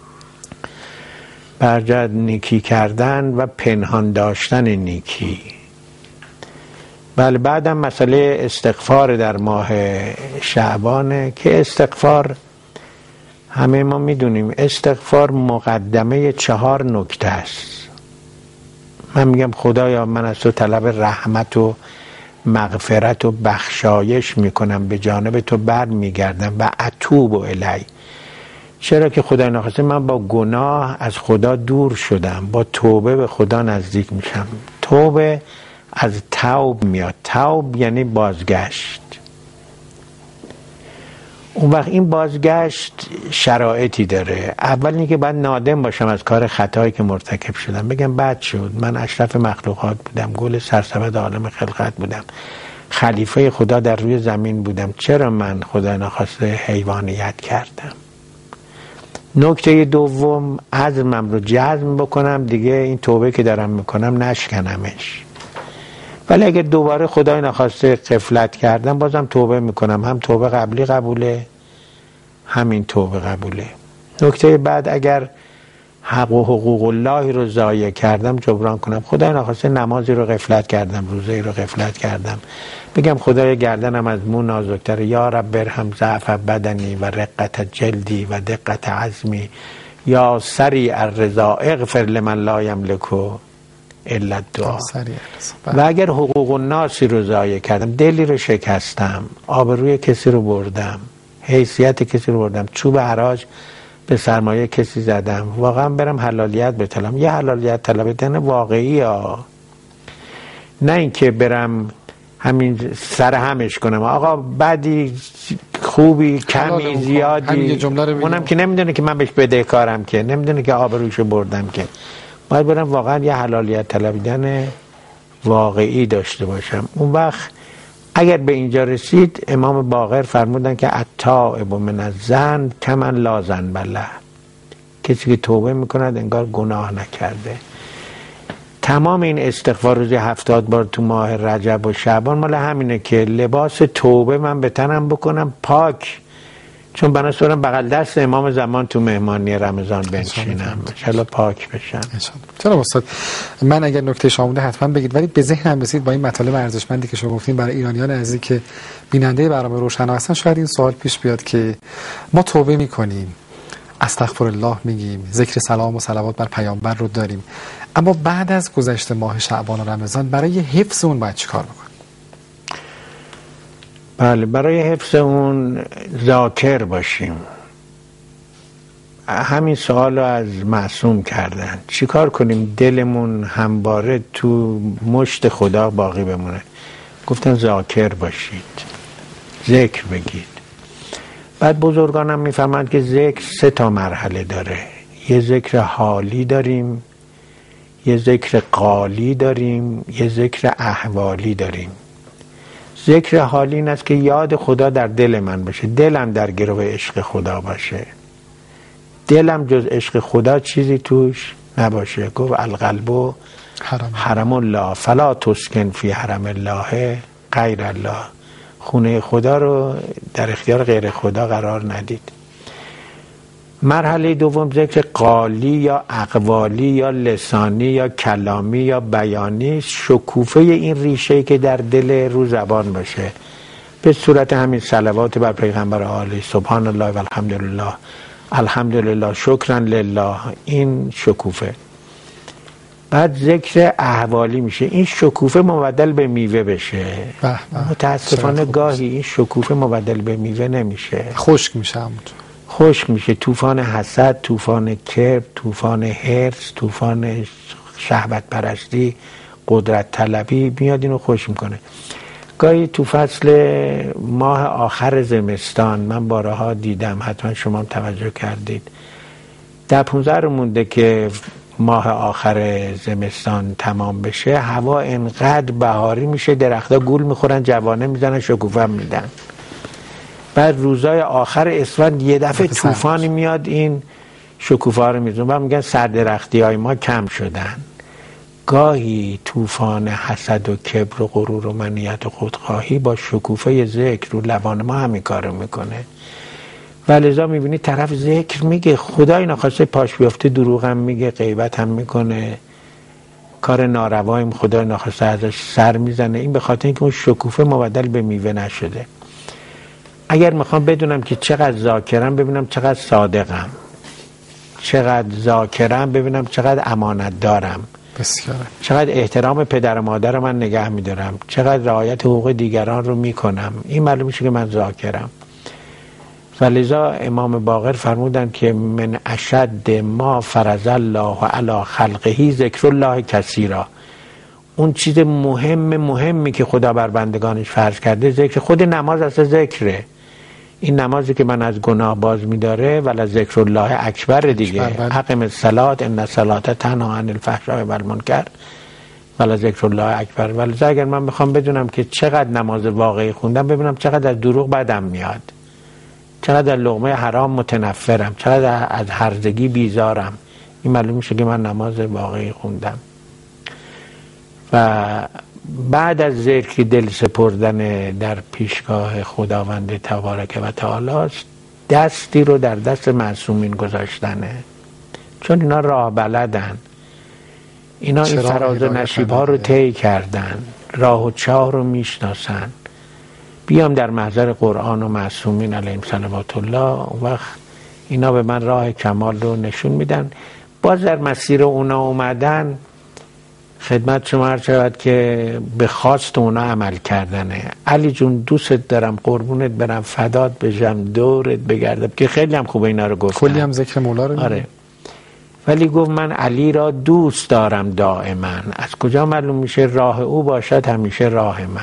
برجت نیکی کردن و پنهان داشتن نیکی. بله، بعدم مسئله استغفار در ماه شعبانه که استغفار همه ما میدونیم استغفار مقدمه 4 نکته است. من میگم خدایا من از تو طلب رحمت و مغفرت و بخشایش میکنم، به جانب تو بر میگردم و اتوب الی. چرا که خدای ناخواسته من با گناه از خدا دور شدم، با توبه به خدا نزدیک میشم. توبه از توب میاد، توب یعنی بازگشت. اون وقت این بازگشت شرایطی داره. اول اینکه باید نادم باشم از کار خطایی که مرتکب شدم، بگم بد شد، من اشرف مخلوقات بودم، گل سرسبد عالم خلقت بودم، خلیفه خدا در روی زمین بودم، چرا من خدا ناخواسته حیوانیت کردم. نکته دوم عزمم رو جزم بکنم دیگه این توبه که دارم میکنم نشکنمش. ولی اگر دوباره خدای نخواسته غفلت کردم بازم توبه میکنم، هم توبه قبلی قبوله همین توبه قبوله. نکته بعد اگر حق و حقوق الله رو ضایع کردم جبران کنم. خدای نخواسته نمازی رو غفلت کردم، روزه‌ای رو غفلت کردم، بگم خدای گردنم از مو نازکتره، یا رب برهم ضعف بدنی و رقت جلدی و دقت عزمی یا سریع الرضا اغفر لمن لا یملکو الا الدعا. و اگر حقوق الناسی رو ضایع کردم، دلی رو شکستم، آبروی کسی رو بردم، حیثیت کسی رو بردم، چوب حراج به سرمایه کسی زدم، واقعا برم حلالیت بطلبم. یه حلالیت طلبیدن واقعی ها، نه اینکه برم همین سر همش کنم آقا بدی خوبی کمی زیادی، اونم که نمیدونه که من بهش بدهکارم، که نمیدونه که آبرویشو بردم، که باید برم واقعا یه حلالیت طلبیدن واقعی داشته باشم. اون وقت اگر به اینجا رسید امام باقر فرمودن که التائب من الذنب کمن لا ذنب له، کسی که توبه میکند انگار گناه نکرده. تمام این استغفار روزی 70 بار تو ماه رجب و شعبان مال همینه که لباس توبه من به تنم بکنم پاک، چون بنا سورم بغل دست امام زمان تو مهمانی رمضان بنشینم انشالله پاک بشم. چرا استاد من اگر نکته شما بوده حتما بگید، ولی به ذهنم رسید با این مطالب ارزشمندی که شما گفتین برای ایرانیان عزیزی که بیننده برنامه روشنا هستن شاید این سوال پیش بیاد که ما توبه میکنیم، استغفر الله میگیم، ذکر سلام و صلوات بر پیامبر رو داریم، اما بعد از گذشت ماه شعبان و رمضان برای حفظ اون باید چیکار بکنیم؟ بله، برای حفظ اون ذاکر باشیم. همین سوال رو از معصوم کردن، چیکار کنیم دلمون همواره تو مشت خدا باقی بمونه؟ گفتن ذاکر باشید، ذکر بگید. بعد بزرگانم میفهمند که ذکر 3 مرحله داره. یه ذکر حالی داریم، یه ذکر قالی داریم، یه ذکر احوالی داریم. ذکر حالی این است که یاد خدا در دل من باشه، دلم در گرو عشق خدا باشه، دلم جز عشق خدا چیزی توش نباشه. گفت القلب حرم الله فلا تسکن فی حرم الله غیر الله. خونه خدا رو در اختیار غیر خدا قرار ندید. مرحله دوم ذکر قالی یا اقوالی یا لسانی یا کلامی یا بیانی، شکوفه این ریشه که در دل رو زبان باشه، به صورت همین صلوات بر پیغمبر عالی، سبحان الله و الحمدلله، الحمدلله، شکرا لله، این شکوفه. بعد ذکر احوالی میشه، این شکوفه مبدل به میوه بشه. متاسفانه گاهی این شکوفه مبدل به میوه نمیشه، خشک میشه، خشک میشه. طوفان حسد، طوفان کبر، طوفان حرص، طوفان شهوت پرستی، قدرت طلبی میاد اینو خشک میکنه. گاهی تو فصل ماه آخر زمستان من بارها دیدم، حتما شما هم توجه کردید، در 15 رو مونده که ماه آخر زمستان تمام بشه، هوا انقدر بهاری میشه، درختها گول میخورن، جوانه میزنن، شکوفه میدن. بعد روزای آخر اسفند یه دفعه طوفانی میاد، این شکوفه ها رو میزنن و میگن سردرختی های ما کم شدن. گاهی طوفان حسد و کبر و غرور و منیت و خودخواهی با شکوفه ذکر رو لبان ما همین کارو میکنه. و لذا میبینی طرف ذکر میگه، خدای نخواسته پاش بیفته دروغ هم میگه، غیبت هم میکنه، کار ناروایم خدای نخواسته ازش سر میزنه. این به خاطر اینکه اون شکوفه مبدل به میوه نشده. اگر میخوام بدونم که چقدر ذاکرم، ببینم چقدر صادقم، چقدر ذاکرم ببینم چقدر امانت دارم، بسیاره، چقدر احترام پدر و مادر من نگه میدارم، چقدر رعایت حقوق دیگران رو میکنم. این معلوم میشه که من ذاکرم. ولذا امام باقر فرمودن که من اشد ما فرض الله علی خلقه ذکر الله کثیرا. اون چیز مهمی که خدا بر بندگانش فرض کرده ذکر. خود نماز اصلا ذکره. این نمازی که من از گناه باز میداره ولی ذکر الله اکبر دیگه. اقم الصلاة ان الصلاة تنها عن الفحشاء و المنکر ولی ذکر الله اکبر. ولی اگر من بخوام بدونم که چقدر نماز واقعی خوندم، ببینم چقدر از دروغ بدم میاد، چقدر از لقمه حرام متنفرم، چقدر از هرزگی بیزارم، این معلوم میشه که من نماز واقعی خوندم. و بعد از ذکر دل سپردن در پیشگاه خداوند تبارک و تعالی، دستی رو در دست معصومین گذاشتنه، چون اینا راه بلدن، اینا این فراز و نشیب ها رو طی کردن، راه و چاه رو میشناسن. بیام در محضر قرآن و معصومین علیهم صلوات الله، اون وقت اینا به من راه کمال رو نشون میدن. باز در مسیر اونا اومدن، خدمت شما عرض شود که به خواست اونا عمل کردنه. علی جون دوستت دارم، قربونت برم، فدات بشم، دورت بگردم، که خیلی هم خوبه اینا رو گفتن، کلی هم ذکر مولا رو آره. ولی گفت من علی را دوست دارم دائما. از کجا معلوم میشه؟ راه او باشد همیشه راه من.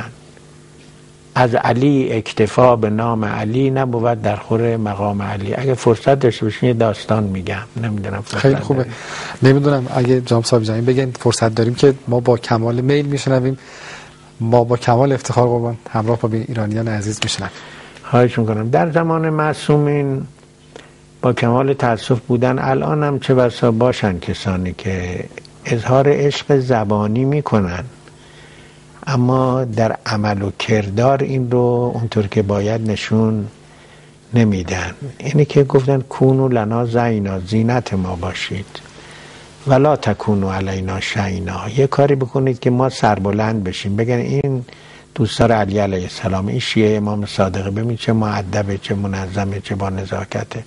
از علی اکتفا به نام علی، نبود در خور مقام علی. اگه فرصت داشته باشین یه داستان میگم، نمیدونم فرصت خیلی خوبه داریم. نمیدونم اگه جناب صاحب جان بگین فرصت داریم که ما با کمال میل میشنویم، ما با کمال افتخار قربان همراه با ایرانیان عزیز میشنویم. خواهش میکنم. در زمان معصومین با کمال تأسف بودن، الان هم چه بسا باشن کسانی که اظهار عشق زبانی میکنن اما در عمل و کردار این رو اونطور که باید نشون نمیدن. اینی که گفتن کونو لنا زینا، زینت ما باشید، ولا تکونو علینا شینا. یه کاری بکنید که ما سربلند بشیم، بگن این دوستار علی علیه السلام، این شیعه امام صادقه، ببین چه مؤدبه، چه منظمه، چه با نزاکته.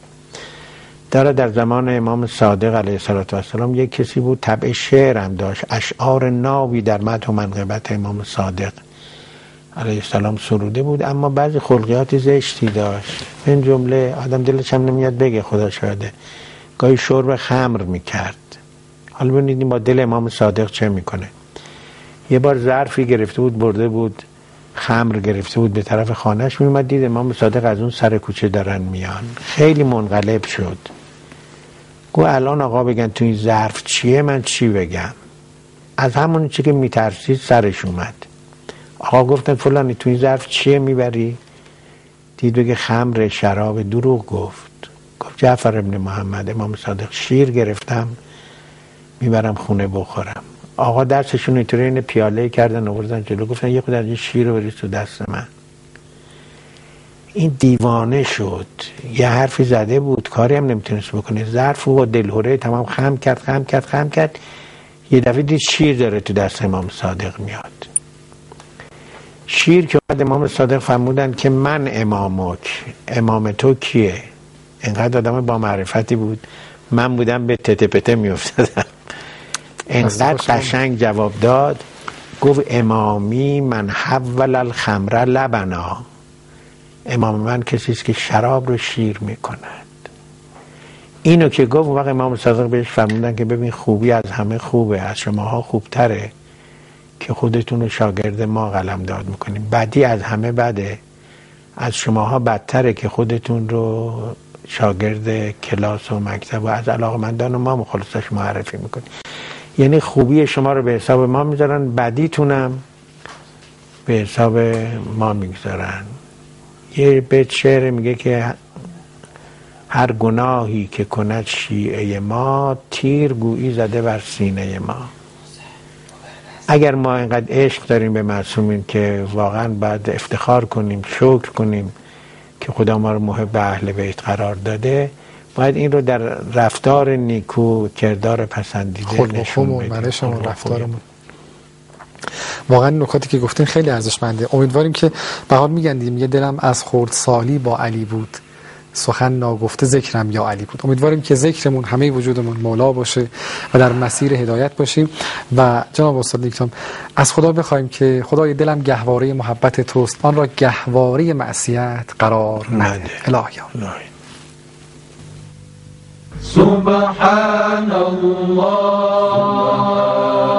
در زمان امام صادق علیه السلام یک کسی بود طبع شعر هم داشت، اشعار ناوی در مدح و منقبت امام صادق علیه السلام سروده بود، اما بعضی خلقیات زشتی داشت. این جمله آدم دلش هم نمیاد بگه، خدا شاهده، گاهی شرب خمر میکرد. حالا ببینید با دل امام صادق چه میکنه. یه بار ظرفی گرفته بود، برده بود خمر گرفته بود به طرف خانهش، میومد دید امام صادق از اون سر کوچه دارن میان، خیلی منقلب شد. گو الان آقا بگن تو این ظرف چیه، من چی بگم؟ از همون چی که میترسید سرش اومد. آقا گفتن فلانی تو این ظرف چیه میبری؟ دید بگه خمر، شراب. دروغ گفت جعفر ابن محمد امام صادق شیر گرفتم میبرم خونه بخورم. آقا درسشون اینطوری این پیاله کردن آوردن جلو، گفتن یه خود از این شیر رو بریز تو دست من. این دیوانه شد، یه حرفی زده بود کاری هم نمیتونست بکنه، ظرف و دلهوره تمام خم کرد. یه دفعه دید شیر داره تو دست امام صادق میاد. شیر که بعد امام صادق فرمودن که من امامک، امام تو کیه؟ انقدر آدم با معرفتی بود، من بودم به تته پته میافتادم. انقدر قشنگ جواب داد، گفت امامی من حول الخمر لبنا، امام من کسی است که شراب رو شیر میکند. اینو که گفت وقت امام صادق بهش فرمودن که ببین خوبی از همه خوبه، از شماها خوبتره که خودتون رو شاگرد ما قلمداد میکنیم، بدی از همه بده، از شماها بدتره که خودتون رو شاگرد کلاس و مکتب و از علاقمندان ما مخلصش معرفی میکنیم. یعنی خوبی شما رو به حساب ما میذارن، بدیتونم به حساب ما میگذارن. یه بیت شعر میگه که هر گناهی که کند شیعه ما، تیر گویی زده بر سینه ما. اگر ما اینقدر عشق داریم به معصومین که واقعا باید افتخار کنیم، شکر کنیم که خدا ما رو محب اهل بیت قرار داده، باید این رو در رفتار نیکو، کردار پسندیده نشون بدیم. رفتارمون واقعا نکاتی که گفتین خیلی ارزشمنده. امیدواریم که به حال میگن یه دلم از خردسالی با علی بود، سخن ناگفته ذکرم یا علی بود. امیدواریم که ذکرمون همه وجودمون مولا باشه و در مسیر هدایت باشیم. و جناب استاد نیکنام از خدا بخوایم که خدای دلم گهواره محبت توست، آن را گهواره معصیت قرار نده. الهی سبحان الله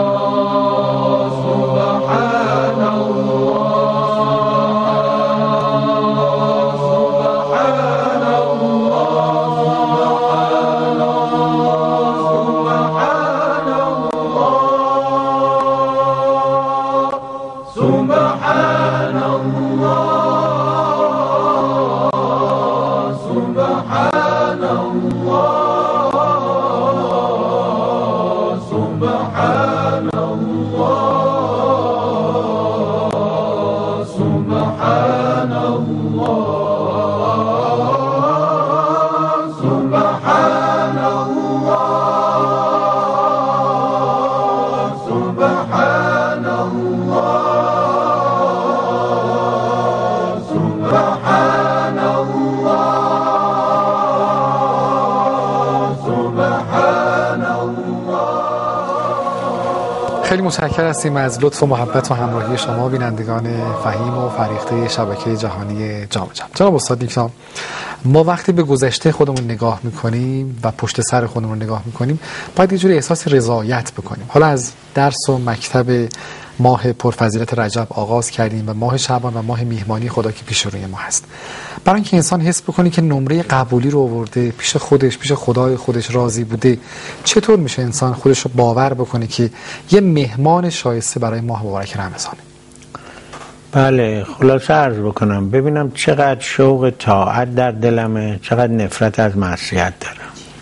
خیلی متشکر هستیم از لطف و محبت و همراهی شما بینندگان فهیم و فریخته شبکه جهانی جام جم. جناب استاد نیکنام، ما وقتی به گذشته خودمون نگاه میکنیم و پشت سر خودمون نگاه میکنیم باید یه جوری احساس رضایت بکنیم. حالا از درس و مکتب ماه پرفضیلت رجب آغاز کردیم و ماه شعبان و ماه میهمانی خدا که پیش روی ما هست. برای اینکه انسان حس بکنه که نمره قبولی رو آورده پیش خودش، پیش خدای خودش راضی بوده، چطور میشه انسان خودش رو باور بکنه که یه مهمان شایسته برای ماه مبارک رمضانه؟ بله، خلاصه عرض بکنم ببینم چقدر شوق طاعت در دلمه، چقدر نفرت از معصیت دارم،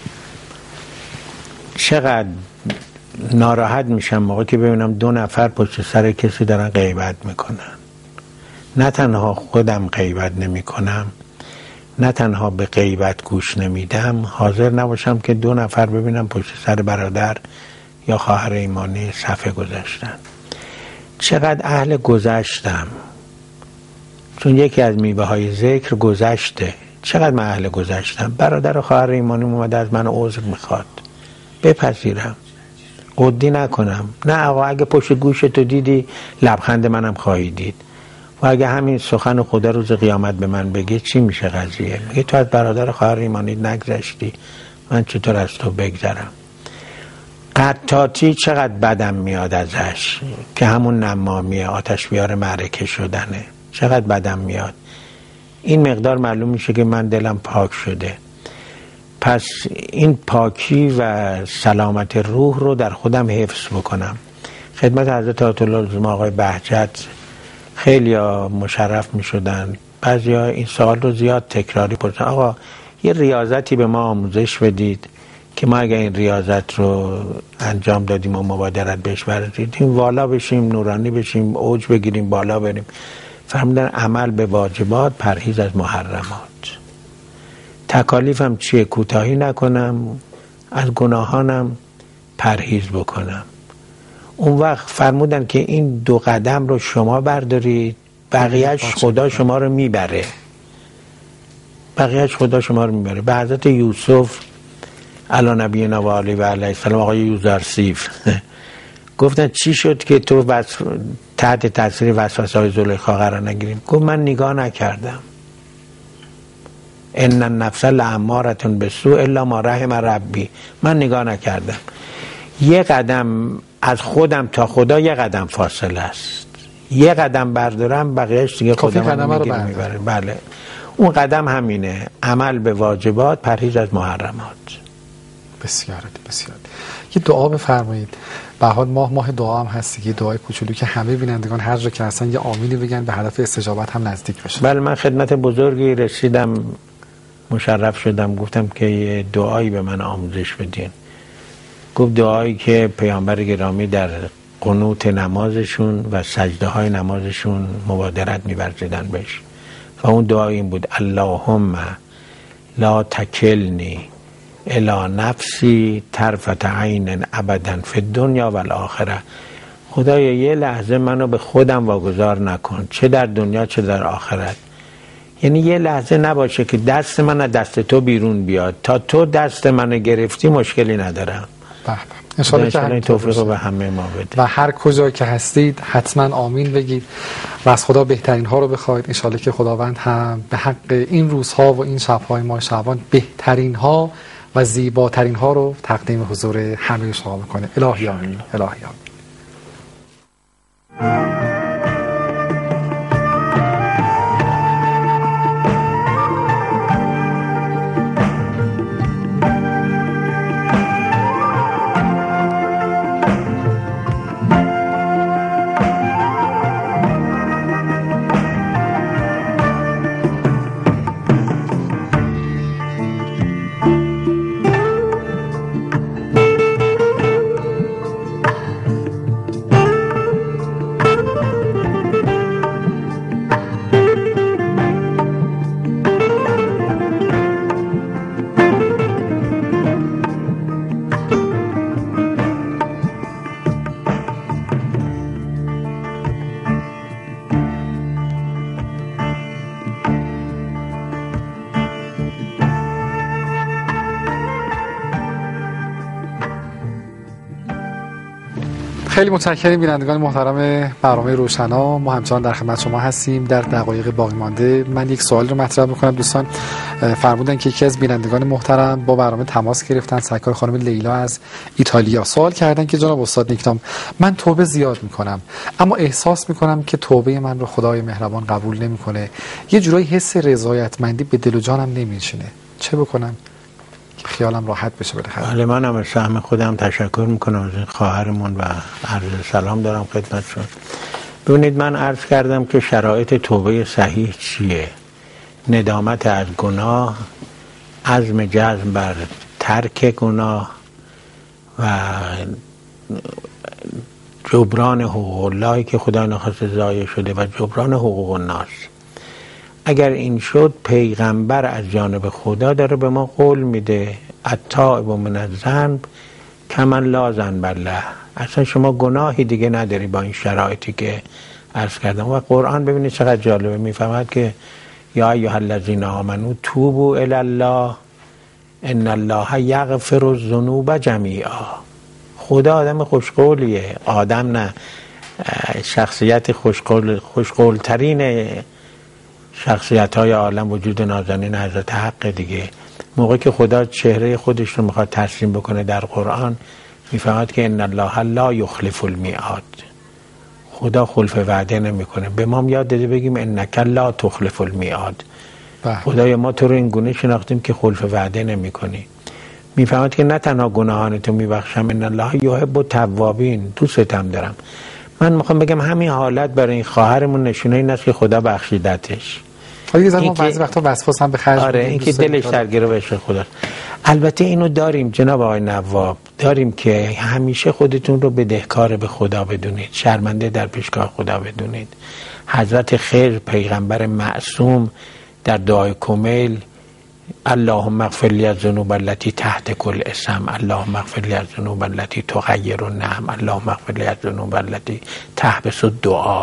چقدر ناراحت میشم موقعی که ببینم 2 نفر پشت سر کسی دارن غیبت میکنن. نه تنها خودم غیبت نمی کنم، نه تنها به غیبت گوش نمیدم، حاضر نباشم که 2 نفر ببینم پشت سر برادر یا خواهر ایمانی صفحه گذاشتن. چقدر اهل گذشتم، چون یکی از میوه های ذکر گذشته. چقدر من اهل گذشتم. برادر و خواهر ایمانی اومده از من عذر میخواد، بپذیرم، قدی نکنم. نه آقا اگه پشت گوش تو دیدی لبخند منم خواهی دید. و اگه همین سخن خدا روز قیامت به من بگه چی میشه قضیه؟ میگه تو از برادر خواهر ایمانی نگذشتی، من چطور از تو بگذرم؟ قطاطی چقدر بدم میاد ازش که همون نمامیه، آتش بیار معرکه شدنه، چقدر بدم میاد. این مقدار معلوم میشه که من دلم پاک شده. پس این پاکی و سلامت روح رو در خودم حفظ بکنم. خدمت حضرت آیت الله العظما آقای بهجت خیلی ها مشرف می شدن. بعضی ها این سوال رو زیاد تکراری پرسن، آقا یه ریاضتی به ما آموزش بدید که ما اگر این ریاضت رو انجام دادیم و مبادرت بهش ورزیدیم والا بشیم، نورانی بشیم، اوج بگیریم، بالا بریم. فرمودن عمل به واجبات، پرهیز از محرمات. تکالیفم چیه؟ کوتاهی نکنم، از گناهانم پرهیز بکنم. اون وقت فرمودن که این 2 قدم رو شما بردارید، بقیهش خدا شما رو میبره. بقیهش خدا شما رو میبره. به حضرت یوسف علی نبینا و علیه السلام، آقای یوزرسیف گفتن چی شد که تو تحت تاثیر وسوسه‌های زلیخا قرار نگیریم؟ گفت من نگاه نکردم. ان النفس لاماره بالسوء الا ما رحم ربی. من نگاه نکردم. 1 قدم از خودم تا خدا 1 قدم فاصله است. 1 قدم بردارم، بقیهش دیگه خدا منو میبره. بله، اون قدم همینه، عمل به واجبات، پرهیز از محرمات. بسیار بسیار. یه دعا بفرمایید. به حال ماه دعا هم هست، یه دعای کوچولو که همه بینندگان هر جا که هستن یه آمینی بگن، به هدف استجابت هم نزدیک بشن. بله، من خدمت بزرگی رسیدم، مشرف شدم، گفتم که یه دعایی به من آموزش بدین. گفت دعایی که پیامبر گرامی در قنوت نمازشون و سجده های نمازشون مبادرت می‌ورزیدن بهش. و اون دعا این بود: اللهم لا تکلنی الی نفسی طرفت عین ابدا فی الدنیا و الاخره. خدایا 1 لحظه منو به خودم واگذار نکن، چه در دنیا چه در آخرت. یعنی 1 لحظه نباشه که دست من از دست تو بیرون بیاد. تا تو دست منو گرفتی مشکلی ندارم. انشاءالله که این توفیق رو به همه ما بده. و هر کجا که هستید حتما آمین بگید و از خدا بهترین ها رو بخواید. انشاءالله که خداوند هم به حق این روزها و این شبهای ماه شعبان بهترین ها و زیباترین ها رو تقدیم حضور همه شما بکنه. الهی آمین. الهی آمین. خیلی متشکرم بینندگان محترم برنامه روشنا. ما همچنان در خدمت شما هستیم. در دقایق باقی مانده من یک سوال رو مطرح می‌کنم. دوستان فرمودن که یکی از بینندگان محترم با برنامه تماس گرفتن، سرکار خانم لیلا از ایتالیا. سوال کردن که جناب استاد نیکنام، من توبه زیاد میکنم اما احساس میکنم که توبه من رو خدای مهربان قبول نمیکنه. یه جورایی حس رضایتمندی به دل و جانم نمیشینه. چه بکنم که خیالم راحت بشه بالاخره؟ بله، من هم از سهم خودم تشکر میکنم از این خواهرمون و عرض سلام دارم خدمتشون. ببینید، من عرض کردم که شرایط توبه صحیح چیه؟ ندامت از گناه، عزم جزم بر ترک گناه و جبران حقوق اللهی که خدا نخواسته ضایع شده و جبران حقوق الناس. اگر این شد، پیغمبر از جانب خدا داره به ما قول میده التائب من الذنب کمن لا ذنب له. اصلا شما گناهی دیگه نداری با این شرایطی که عرض کردم. و قرآن ببینید چقدر جالبه، میفهمد که یا ایها الذین آمنوا توبوا الی الله ان الله یغفر الذنوب جمیعا. خدا آدم خوشقولیه، آدم نه، شخصیت خوشقول ترین شخصیت های عالم وجود نازنین حضرت حق دیگه. موقعی که خدا چهره خودش رو میخواد ترسیم بکنه در قرآن، میفهمد که ان الله لا یخلف المیعاد. خدا خلف وعده نمیکنه. به ما یاد داده بگیم انک لا تخلف المیعاد. خدای ما تو رو این گونه شناختیم که خلف وعده نمیکنی. میفهمد که نه تنها گناهان تو میبخشم، ان الله یحب التوابین، دوستم دارم، من میخوام بگم همین حالت برای این خواهرمون نشونه این است که خدا بخشیدتش. یه زمان بعضی وقتا وسواس هم به خرج آره این که دلش درگیر عشق خداست. البته اینو داریم جناب آقای نواب، داریم که همیشه خودتون رو بدهکار به خدا بدونید، شرمنده در پیشگاه خدا بدونید. حضرت خضر پیغمبر معصوم در دعای کمیل اللهم اغفر لی الذنوب التي تحت كل اسم، اللهم اغفر لی الذنوب التي تغیر النعم، اللهم اغفر لی الذنوب التي تحبس الدعاء.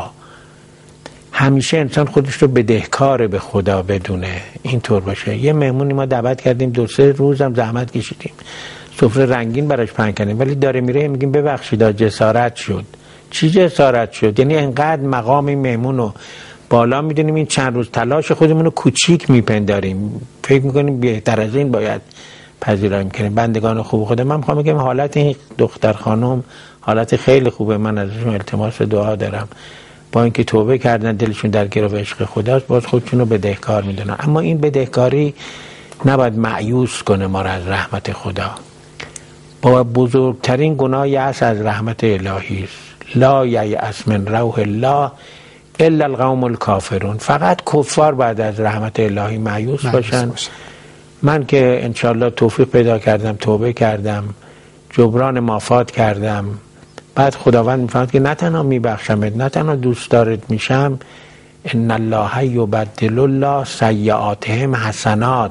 همیشه انسان خودش رو بدهکار به خدا بدونه، اینطور باشه. یه مهمونی ما دعوت کردیم 2-3 روز هم زحمت کشیدیم، سفره رنگین براش پهن کردیم، ولی داره میره میگیم ببخشید جسارت شد. چی جسارت شد؟ یعنی انقدر مقام این مهمون رو بالا میدونیم، این چند روز تلاش خودمون رو کوچیک میپنداریم، فکر میکنیم بهتر از این باید پذیرایی میکنیم. بندگان خوب خدا، من میخوام بگم حالت این دختر خانم حالت خیلی خوبه، من ازشون التماس دعا دارم. با اینکه توبه کردن دلشون در گرو عشق خداست، باز خودشون رو بدهکار میدونن. اما این بدهکاری نباید مایوس کنه ما را از رحمت خدا. با بزرگترین گناه یأس از رحمت الهی است. لا یأس من روح الله الا القوم الکافرون. فقط کفار بعد از رحمت الهی مایوس باشن. من که انشالله توفیق پیدا کردم، توبه کردم، جبران مافات کردم، بعد خداوند میفهمد که نه تنها میبخشمت، نه تنها دوست دارت میشم، ان الله یبدل الله سیئاتهم حسنات.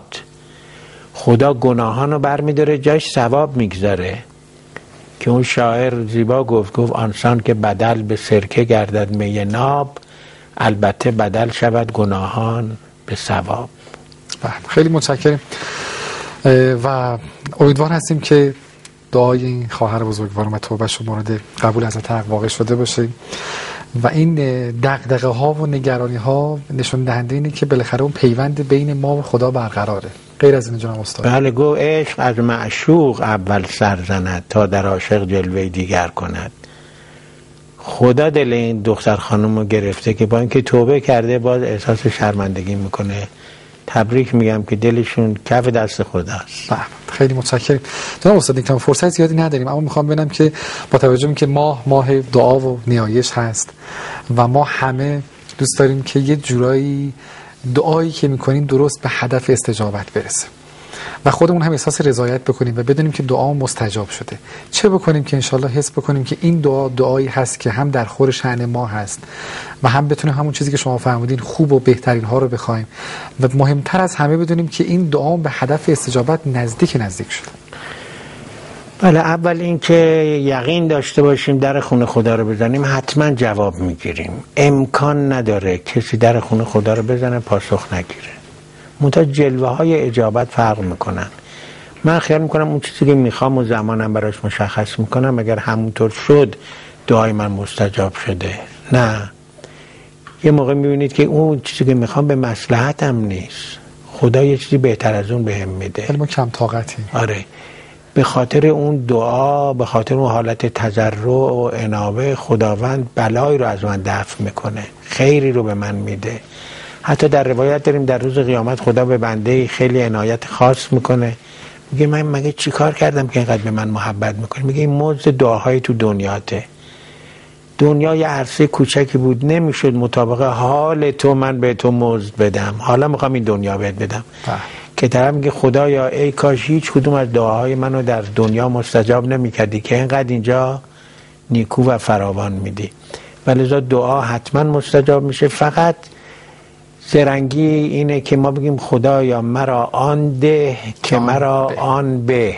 خدا گناهانو برمیداره جاش ثواب میگذاره. که اون شاعر زیبا گفت آنسان که بدل به سرکه گردد می ناب، البته بدل شود گناهان به ثواب. خیلی متشکرم و امیدوار هستیم که دعای این خواهر بزرگوار و توبهش مورد قبول حضرت حق واقع شده باشه و این دغدغه ها و نگرانی ها نشون دهنده اینه که بالاخره اون پیوند بین ما و خدا برقراره. غیر از این جناب استاد. بله، گو عشق از معشوق اول سر زند تا در عاشق جلوه دیگر کند. خدا دل این دختر خانم رو گرفته که با اینکه توبه کرده باز احساس شرمندگی میکنه. تبریک میگم که دلشون کف دست خداست. خیلی متشکرم جناب استاد. دیگه فرصت زیادی نداریم، اما میخوام ببینم که با توجه به که ماه دعا و نیایش هست و ما همه دوست داریم که یه جورایی دعایی که میکنیم درست به هدف استجابت برسه و خودمون هم احساس رضایت بکنیم و بدونیم که دعا مستجاب شده. چه بکنیم که انشالله حس بکنیم که این دعایی هست که هم در خور شأن ما هست و هم بتونیم همون چیزی که شما فرمودین خوب و بهترین ها رو بخوایم و مهمتر از همه بدونیم که این دعا به هدف استجابت نزدیک شده. بله، اول این که یقین داشته باشیم در خونه خدا رو بزنیم حتما جواب میگیریم. امکان نداره کسی در خونه خدا رو بزنه پاسخ نگیره. منتها جلوه های اجابت فرق میکنن. من خیال میکنم اون چیزی که میخوام و زمانم براش مشخص میکنم، اگر همونطور شد دعای من مستجاب شده. نه، یه موقع میبینید که اون چیزی که میخوام به مصلحتم نیست، خدا یه چیزی بهتر از اون بهم میده. ولی ما کم طاقتیم. آره، به خاطر اون دعا، به خاطر اون حالت تضرع و انابه، خداوند بلایی رو از من دفع میکنه، خیری رو به من میده. حتی در روایت داریم در روز قیامت خدا به بنده خیلی عنایت خاص میکنه، میگه من مگه چی کار کردم که اینقدر به من محبت میکنه؟ میگه این مزد دعاهای تو دنیاته. دنیا یه عرصه کوچکی بود، نمیشد مطابق حال تو من به تو مزد بدم، حالا میخوام این دنیا بهت بدم. که طرف میگه خدایا ای کاش هیچ کدوم از دعاهای منو در دنیا مستجاب نمیکردی که اینقدر اینجا نیکو و فراوان میدی. ولذا دعا حتما مستجاب میشه. فقط زرنگی اینه که ما بگیم خدایا مرا آن ده که مرا آن به.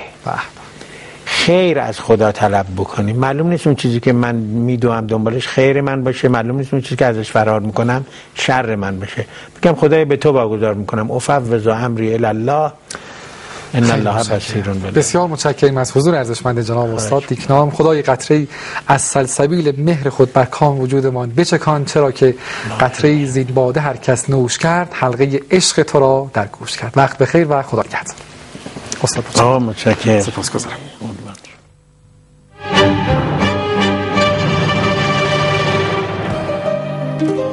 خیر از خدا طلب بکنیم. معلوم نیست اون چیزی که من میدوام دنبالش خیر من باشه، معلوم نیست اون چیزی که ازش فرار میکنم شر من باشه. بگم خدای به تو واگذار میکنم، افوض امری الی الله ان الله بصیر بالعباد. بسیار متشکرم از حضور ارزشمند جناب استاد دیکنام. خدای قطره از سلسبیل مهر خود بر کام وجودمان بچکان، چرا که قطره زین باده هر کس نوش کرد، حلقه عشق تو را در گوش کرد. وقت بخیر و خدا نگهدار. استاد متشکرم. سپاسگزارم.